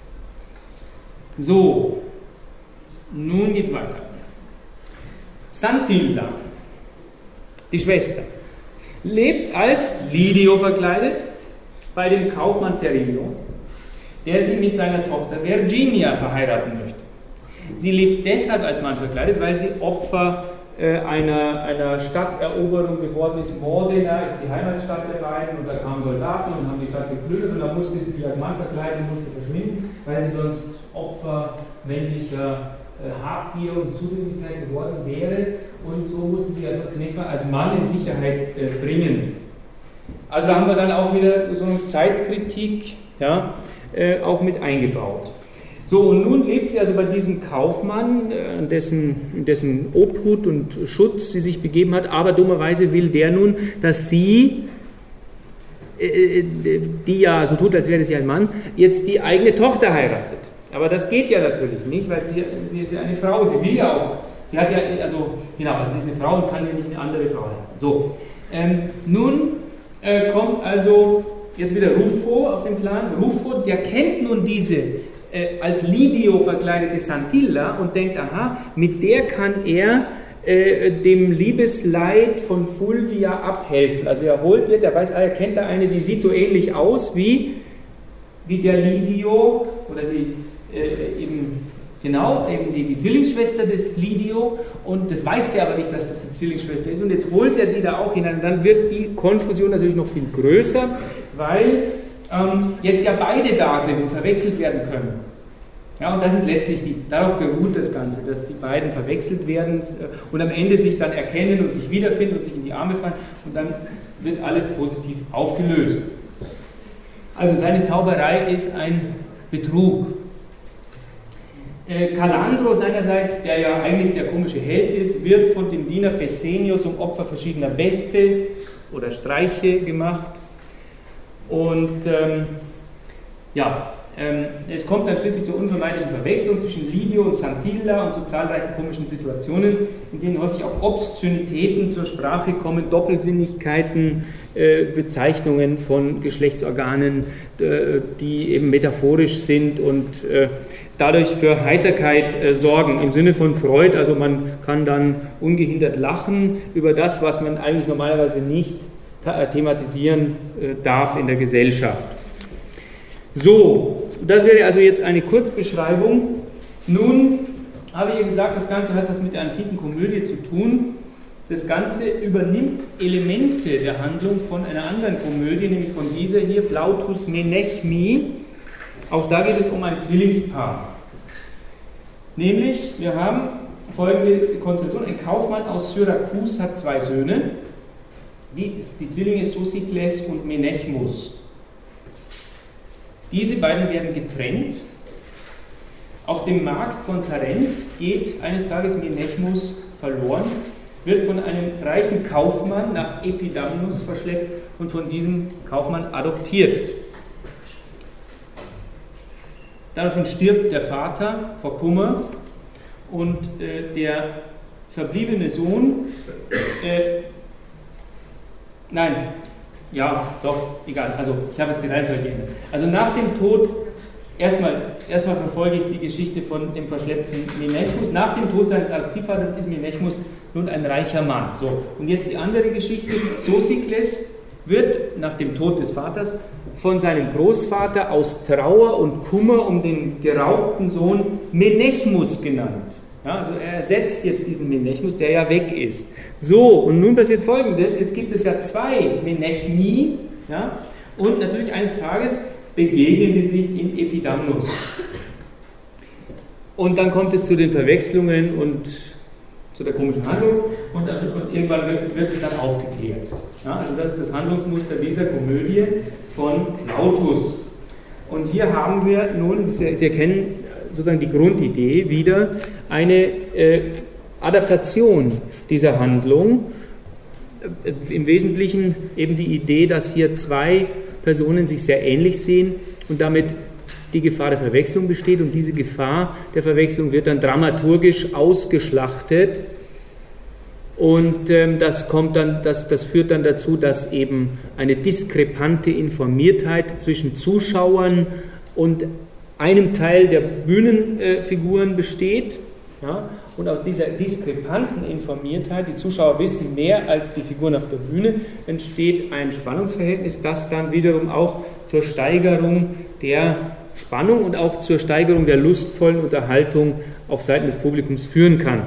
So, nun geht's weiter. Santilla, die Schwester, lebt als Lidio verkleidet bei dem Kaufmann Terillo, der sie mit seiner Tochter Virginia verheiraten möchte. Sie lebt deshalb als Mann verkleidet, weil sie Opfer einer Stadteroberung geworden ist. Modena ist die Heimatstadt der beiden, und da kamen Soldaten und haben die Stadt geplündert, und da musste sie sich als Mann verkleiden, musste verschwinden, weil sie sonst Opfer männlicher Habgier und Zudringlichkeit geworden wäre, und so musste sie also zunächst mal als Mann in Sicherheit bringen. Also da haben wir dann auch wieder so eine Zeitkritik, ja, auch mit eingebaut. So, und nun lebt sie also bei diesem Kaufmann, in dessen Obhut und Schutz sie sich begeben hat, aber dummerweise will der nun, dass sie die ja so tut, als wäre sie ein Mann, jetzt die eigene Tochter heiratet. Aber das geht ja natürlich nicht, weil sie ist ja eine Frau und sie will ja auch. Sie hat ja, also sie ist eine Frau und kann ja nicht eine andere Frau heiraten. So, nun kommt also jetzt wieder Ruffo auf den Plan. Ruffo, der kennt nun diese als Lidio verkleidete Santilla und denkt, aha, mit der kann er dem Liebesleid von Fulvia abhelfen. Also er holt jetzt, er weiß, er kennt da eine, die sieht so ähnlich aus wie der Lidio oder die die Zwillingsschwester des Lidio, und das weiß der aber nicht, dass das die Zwillingsschwester ist, und jetzt holt er die da auch hinein, und dann wird die Konfusion natürlich noch viel größer, weil jetzt ja beide da sind und verwechselt werden können. Ja, und das ist letztlich darauf beruht das Ganze, dass die beiden verwechselt werden und am Ende sich dann erkennen und sich wiederfinden und sich in die Arme fallen, und dann wird alles positiv aufgelöst. Also seine Zauberei ist ein Betrug. Calandro seinerseits, der ja eigentlich der komische Held ist, wird von dem Diener Fessenio zum Opfer verschiedener Beffe oder Streiche gemacht. Und es kommt dann schließlich zur unvermeidlichen Verwechslung zwischen Lidio und Santilla und zu zahlreichen komischen Situationen, in denen häufig auch Obszönitäten zur Sprache kommen, Doppelsinnigkeiten, Bezeichnungen von Geschlechtsorganen, die eben metaphorisch sind und dadurch für Heiterkeit sorgen, im Sinne von Freud. Also man kann dann ungehindert lachen über das, was man eigentlich normalerweise nicht thematisieren darf in der Gesellschaft. So, das wäre also jetzt eine Kurzbeschreibung. Nun habe ich ja gesagt, das Ganze hat was mit der antiken Komödie zu tun. Das Ganze übernimmt Elemente der Handlung von einer anderen Komödie, nämlich von dieser hier, Plautus Menechmi. Auch da geht es um ein Zwillingspaar. Nämlich, wir haben folgende Konstellation: Ein Kaufmann aus Syrakus hat zwei Söhne, die Zwillinge Sosikles und Menechmus. Diese beiden werden getrennt. Auf dem Markt von Tarent geht eines Tages Menechmus verloren, wird von einem reichen Kaufmann nach Epidamnus verschleppt und von diesem Kaufmann adoptiert. Daraufhin stirbt der Vater vor Kummer und der verbliebene Sohn, egal, also ich habe jetzt die Reihenfolge geändert. Also nach dem Tod, erstmal verfolge ich die Geschichte von dem verschleppten Menechmus. Nach dem Tod seines Adoptivvaters ist Menechmus nun ein reicher Mann. So, und jetzt die andere Geschichte. Sosikles wird nach dem Tod des Vaters von seinem Großvater aus Trauer und Kummer um den geraubten Sohn Menechmus genannt. Ja, also er ersetzt jetzt diesen Menechmus, der ja weg ist. So, und nun passiert Folgendes: Jetzt gibt es ja zwei Menechmi, ja, und natürlich eines Tages begegnen die sich in Epidamnus. Und dann kommt es zu den Verwechslungen und zu der komischen Handlung, und irgendwann wird es dann aufgeklärt. Ja, also das ist das Handlungsmuster dieser Komödie von Plautus. Und hier haben wir nun, Sie erkennen sozusagen die Grundidee wieder, eine Adaptation dieser Handlung. Im Wesentlichen eben die Idee, dass hier zwei Personen sich sehr ähnlich sehen und damit die Gefahr der Verwechslung besteht, und diese Gefahr der Verwechslung wird dann dramaturgisch ausgeschlachtet, und das führt dann dazu, dass eben eine diskrepante Informiertheit zwischen Zuschauern und einem Teil der Bühnenfiguren besteht, ja, und aus dieser diskrepanten Informiertheit, die Zuschauer wissen mehr als die Figuren auf der Bühne, entsteht ein Spannungsverhältnis, das dann wiederum auch zur Steigerung der Spannung und auch zur Steigerung der lustvollen Unterhaltung auf Seiten des Publikums führen kann.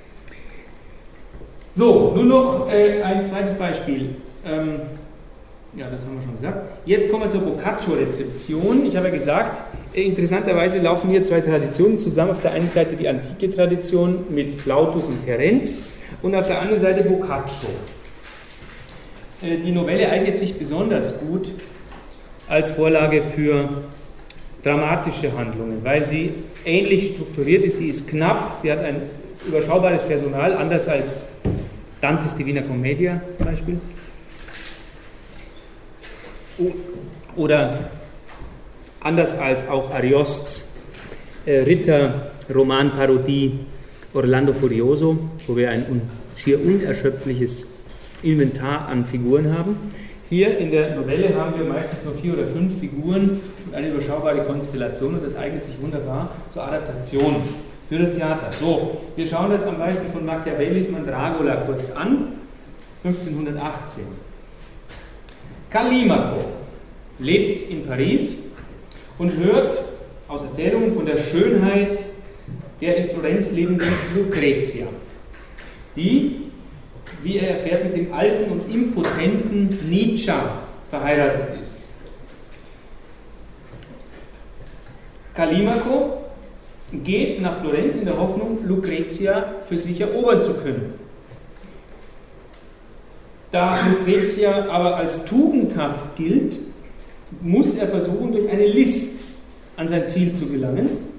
So, nur noch ein zweites Beispiel. Das haben wir schon gesagt. Jetzt kommen wir zur Boccaccio-Rezeption. Ich habe ja gesagt, interessanterweise laufen hier zwei Traditionen zusammen. Auf der einen Seite die antike Tradition mit Plautus und Terenz und auf der anderen Seite Boccaccio. Die Novelle eignet sich besonders gut als Vorlage für dramatische Handlungen, weil sie ähnlich strukturiert ist. Sie ist knapp, sie hat ein überschaubares Personal, anders als Dantes Divina Commedia zum Beispiel. Oder anders als auch Ariosts Ritter-Roman-Parodie Orlando Furioso, wo wir ein schier unerschöpfliches Inventar an Figuren haben. Hier in der Novelle haben wir meistens nur 4 oder 5 Figuren und eine überschaubare Konstellation, und das eignet sich wunderbar zur Adaptation für das Theater. So, wir schauen das am Beispiel von Machiavellis Mandragola kurz an, 1518. Callimaco lebt in Paris und hört aus Erzählungen von der Schönheit der in Florenz lebenden Lucretia, die, wie er erfährt, mit dem alten und impotenten Nietzsche verheiratet ist. Callimaco geht nach Florenz in der Hoffnung, Lucretia für sich erobern zu können. Da Lucretia aber als tugendhaft gilt, muss er versuchen, durch eine List an sein Ziel zu gelangen.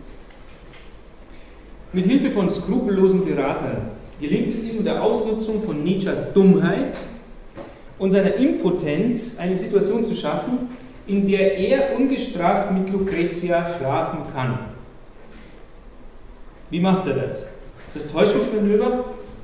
Mit Hilfe von skrupellosen Beratern gelingt es ihm, unter Ausnutzung von Nietzsches Dummheit und seiner Impotenz eine Situation zu schaffen, in der er ungestraft mit Lucretia schlafen kann. Wie macht er das? Das Täuschungsmanöver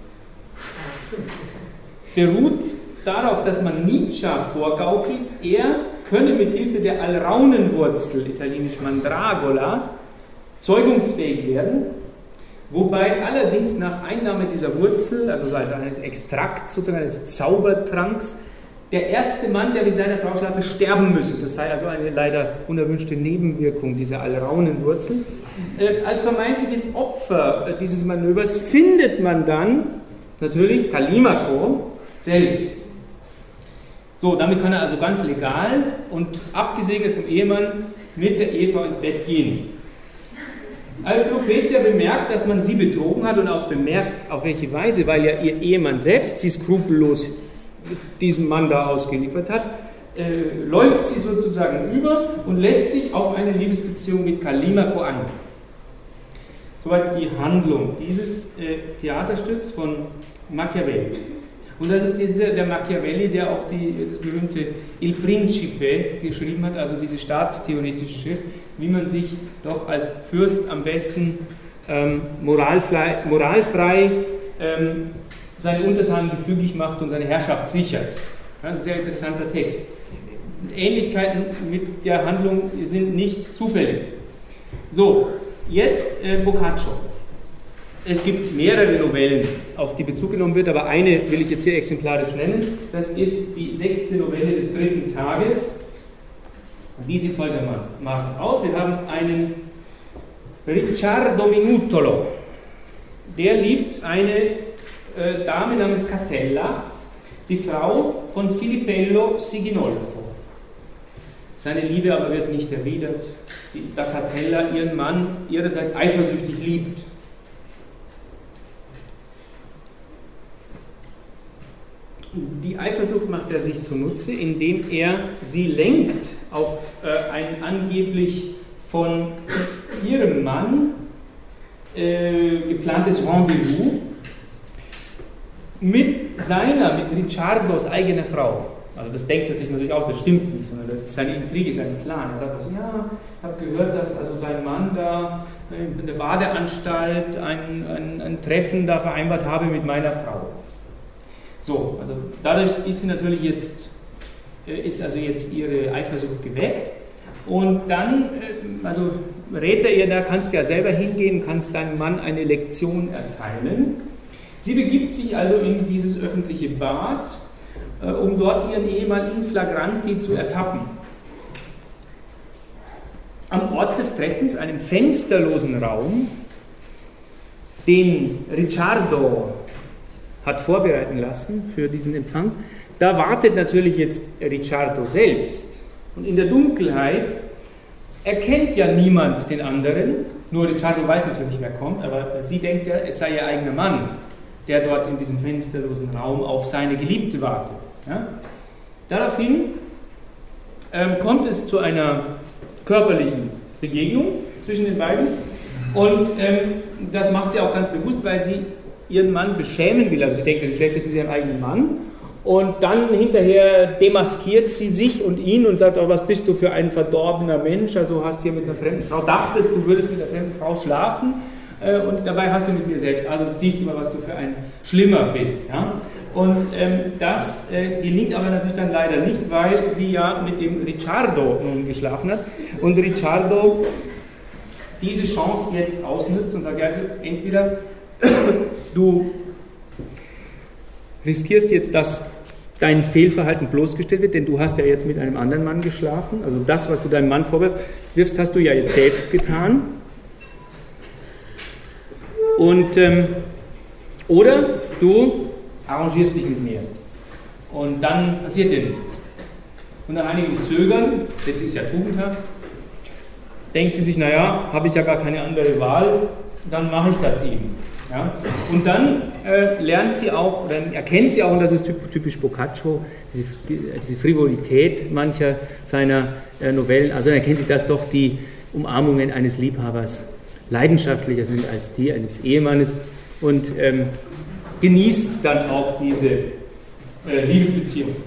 beruht darauf, dass man Nietzsche vorgaukelt, er könne mit Hilfe der Alraunenwurzel, italienisch Mandragola, zeugungsfähig werden, wobei allerdings nach Einnahme dieser Wurzel, also eines Extrakts, sozusagen eines Zaubertranks, der erste Mann, der mit seiner Frau schlafe, sterben müsse. Das sei also eine leider unerwünschte Nebenwirkung dieser Alraunenwurzel. Als vermeintliches Opfer dieses Manövers findet man dann natürlich Callimaco selbst. So, damit kann er also ganz legal und abgesegnet vom Ehemann mit der Ehefrau ins Bett gehen. Als Lucretia bemerkt, dass man sie betrogen hat und auch bemerkt, auf welche Weise, weil ja ihr Ehemann selbst sie skrupellos diesem Mann da ausgeliefert hat, läuft sie sozusagen über und lässt sich auf eine Liebesbeziehung mit Callimaco ein. Soweit die Handlung dieses Theaterstücks von Machiavelli. Und das ist der Machiavelli, der auch das berühmte Il Principe geschrieben hat, also diese staatstheoretische Schrift, wie man sich doch als Fürst am besten moralfrei seine Untertanen gefügig macht und seine Herrschaft sichert. Das ist ein sehr interessanter Text. Ähnlichkeiten mit der Handlung sind nicht zufällig. So, jetzt Boccaccio. Es gibt mehrere Novellen, auf die Bezug genommen wird, aber eine will ich jetzt hier exemplarisch nennen. Das ist die 6. Novelle des 3. Tages. Die sieht folgendermaßen aus. Wir haben einen Ricciardo Minutolo. Der liebt eine Dame namens Catella, die Frau von Filippello Siginolfo. Seine Liebe aber wird nicht erwidert, da Catella ihren Mann ihrerseits eifersüchtig liebt. Die Eifersucht macht er sich zunutze, indem er sie lenkt auf ein angeblich von ihrem Mann geplantes Rendezvous mit Ricciardos eigener Frau. Also das denkt er sich natürlich aus, das stimmt nicht, sondern das ist seine Intrige, sein Plan. Er sagt also, ja, ich habe gehört, dass also dein Mann da in der Badeanstalt ein Treffen da vereinbart habe mit meiner Frau. So, also dadurch ist sie natürlich jetzt ihre Eifersucht geweckt. Und dann, also rät er ihr, da kannst du ja selber hingehen, kannst deinem Mann eine Lektion erteilen. Sie begibt sich also in dieses öffentliche Bad, um dort ihren Ehemann in flagranti zu ertappen. Am Ort des Treffens, einem fensterlosen Raum, den Ricciardo hat vorbereiten lassen für diesen Empfang, da wartet natürlich jetzt Ricciardo selbst. Und in der Dunkelheit erkennt ja niemand den anderen, nur Ricciardo weiß natürlich, wer kommt, aber sie denkt ja, es sei ihr eigener Mann, der dort in diesem fensterlosen Raum auf seine Geliebte wartet. Ja? Daraufhin kommt es zu einer körperlichen Begegnung zwischen den beiden und das macht sie auch ganz bewusst, weil sie ihren Mann beschämen will. Also ich denke, sie schläft jetzt mit ihrem eigenen Mann Und dann hinterher demaskiert sie sich und ihn und sagt, oh, was bist du für ein verdorbener Mensch, also hast hier mit einer fremden Frau, dachtest, du würdest mit einer fremden Frau schlafen und dabei hast du mit mir selbst, also siehst du mal, was du für ein Schlimmer bist. Ja? Und das gelingt aber natürlich dann leider nicht, weil sie ja mit dem Ricciardo nun geschlafen hat und Ricciardo diese Chance jetzt ausnutzt und sagt, ja, also entweder du riskierst jetzt, dass dein Fehlverhalten bloßgestellt wird, denn du hast ja jetzt mit einem anderen Mann geschlafen, also das, was du deinem Mann vorwirfst, hast du ja jetzt selbst getan. Und, oder du arrangierst dich mit mir und dann passiert dir nichts. Und nach einigem Zögern, jetzt ist ja tugendhaft, denkt sie sich, naja, habe ich ja gar keine andere Wahl, dann mache ich das eben. Ja? Und dann lernt sie auch, oder erkennt sie auch, und das ist typisch Boccaccio, diese Frivolität mancher seiner Novellen, also erkennt sie, dass doch die Umarmungen eines Liebhabers leidenschaftlicher sind als die eines Ehemannes und genießt dann auch diese Liebesbeziehung.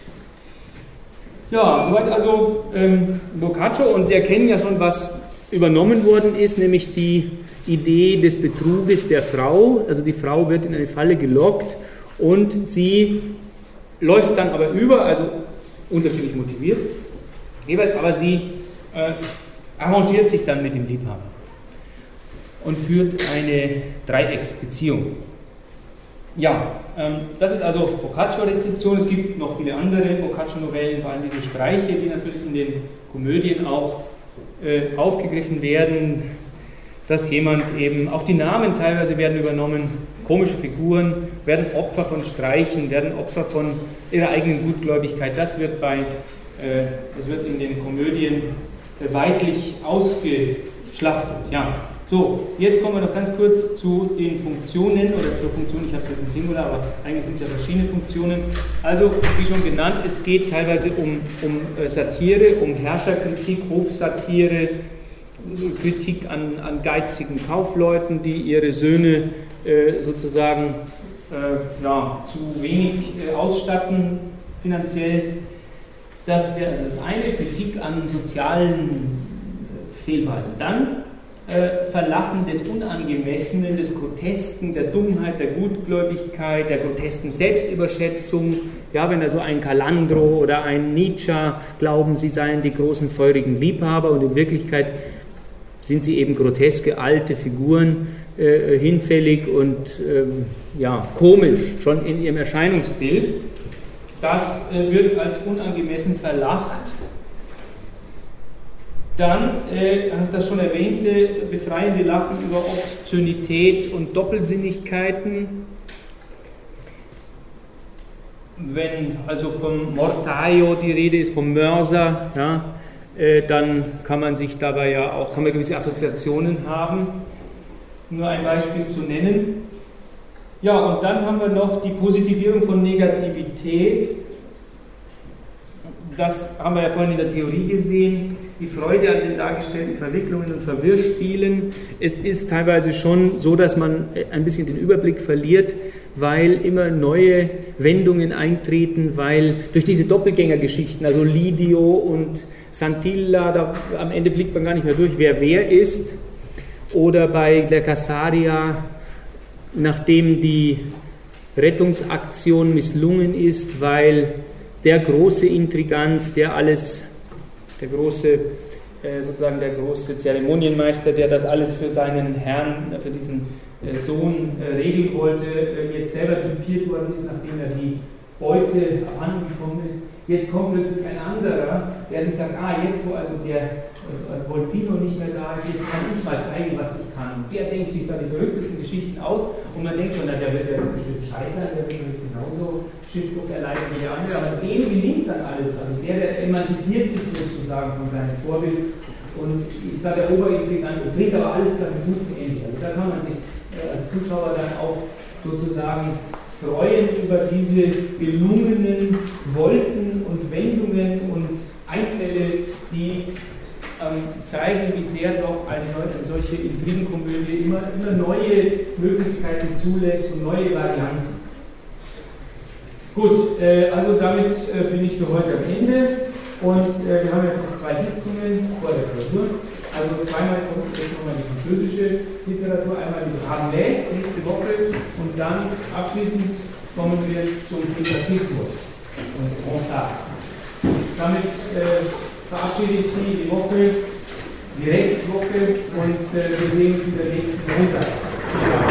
Ja, soweit also Boccaccio, und Sie erkennen ja schon, was übernommen worden ist, nämlich die Idee des Betruges der Frau, also die Frau wird in eine Falle gelockt und sie läuft dann aber über, also unterschiedlich motiviert, jeweils, aber sie arrangiert sich dann mit dem Liebhaber und führt eine Dreiecksbeziehung. Ja, das ist also Boccaccio-Rezeption. Es gibt noch viele andere Boccaccio-Novellen, vor allem diese Streiche, die natürlich in den Komödien auch aufgegriffen werden, dass jemand eben, auch die Namen teilweise werden übernommen, komische Figuren, werden Opfer von Streichen, werden Opfer von ihrer eigenen Gutgläubigkeit. Das wird in den Komödien weitlich ausgeschlachtet. Ja. So, jetzt kommen wir noch ganz kurz zu den Funktionen, oder zur Funktion, ich habe es jetzt in Singular, aber eigentlich sind es ja verschiedene Funktionen. Also, wie schon genannt, es geht teilweise um Satire, um Herrscherkritik, Hofsatire, Kritik an geizigen Kaufleuten, die ihre Söhne sozusagen zu wenig ausstatten finanziell. Das wäre also das eine, Kritik an sozialen Fehlverhalten. Dann Verlachen des Unangemessenen, des Grotesken, der Dummheit, der Gutgläubigkeit, der grotesken Selbstüberschätzung. Ja, wenn also ein Calandro oder ein Nietzsche glauben, sie seien die großen feurigen Liebhaber und in Wirklichkeit sind sie eben groteske alte Figuren, hinfällig und komisch, schon in ihrem Erscheinungsbild. Das wird als unangemessen verlacht. Dann das schon erwähnte befreiende Lachen über Obszönität und Doppelsinnigkeiten. Wenn also vom Mortaio die Rede ist, vom Mörser, ja, dann kann man sich dabei ja auch, kann man gewisse Assoziationen haben. Nur ein Beispiel zu nennen. Ja, und dann haben wir noch die Positivierung von Negativität. Das haben wir ja vorhin in der Theorie gesehen. Die Freude an den dargestellten Verwicklungen und Verwirrspielen. Es ist teilweise schon so, dass man ein bisschen den Überblick verliert, weil immer neue Wendungen eintreten, weil durch diese Doppelgängergeschichten, also Lidio und Santilla, da am Ende blickt man gar nicht mehr durch, wer ist. Oder bei der Casaria, nachdem die Rettungsaktion misslungen ist, weil der große Intrigant, der große Zeremonienmeister, der das alles für seinen Herrn, für diesen Sohn regeln wollte, jetzt selber dupiert worden ist, nachdem er die Beute abhandengekommen ist. Jetzt kommt plötzlich ein anderer, der sich sagt, jetzt wo also der Volpino nicht mehr da ist, jetzt kann ich mal zeigen, was ich kann. Und der denkt sich da die verrücktesten Geschichten aus und man denkt schon, der wird ja bestimmt scheitern, der wird jetzt genauso schiffbruch erleiden wie der andere, aber dem gelingt dann alles. Also der emanzipiert sich sozusagen von seinem Vorbild und ist da der Oberintrigant und bringt aber alles zu einem guten Ende. Also da kann man sich als Zuschauer dann auch sozusagen freuen über diese gelungenen Wolken und Wendungen und Einfälle, die zeigen, wie sehr doch eine solche Intrigenkomödie immer neue Möglichkeiten zulässt und neue Varianten. Gut, also damit bin ich für heute am Ende und wir haben jetzt noch 2 Sitzungen vor der Klausur. Also zweimal kommt jetzt nochmal die französische Literatur, einmal die Rabelais nächste Woche und dann abschließend kommen wir zum Eskapismus und Ronsard. Damit verabschiede ich Sie die Woche, die Restwoche und wir sehen uns wieder nächsten Montag.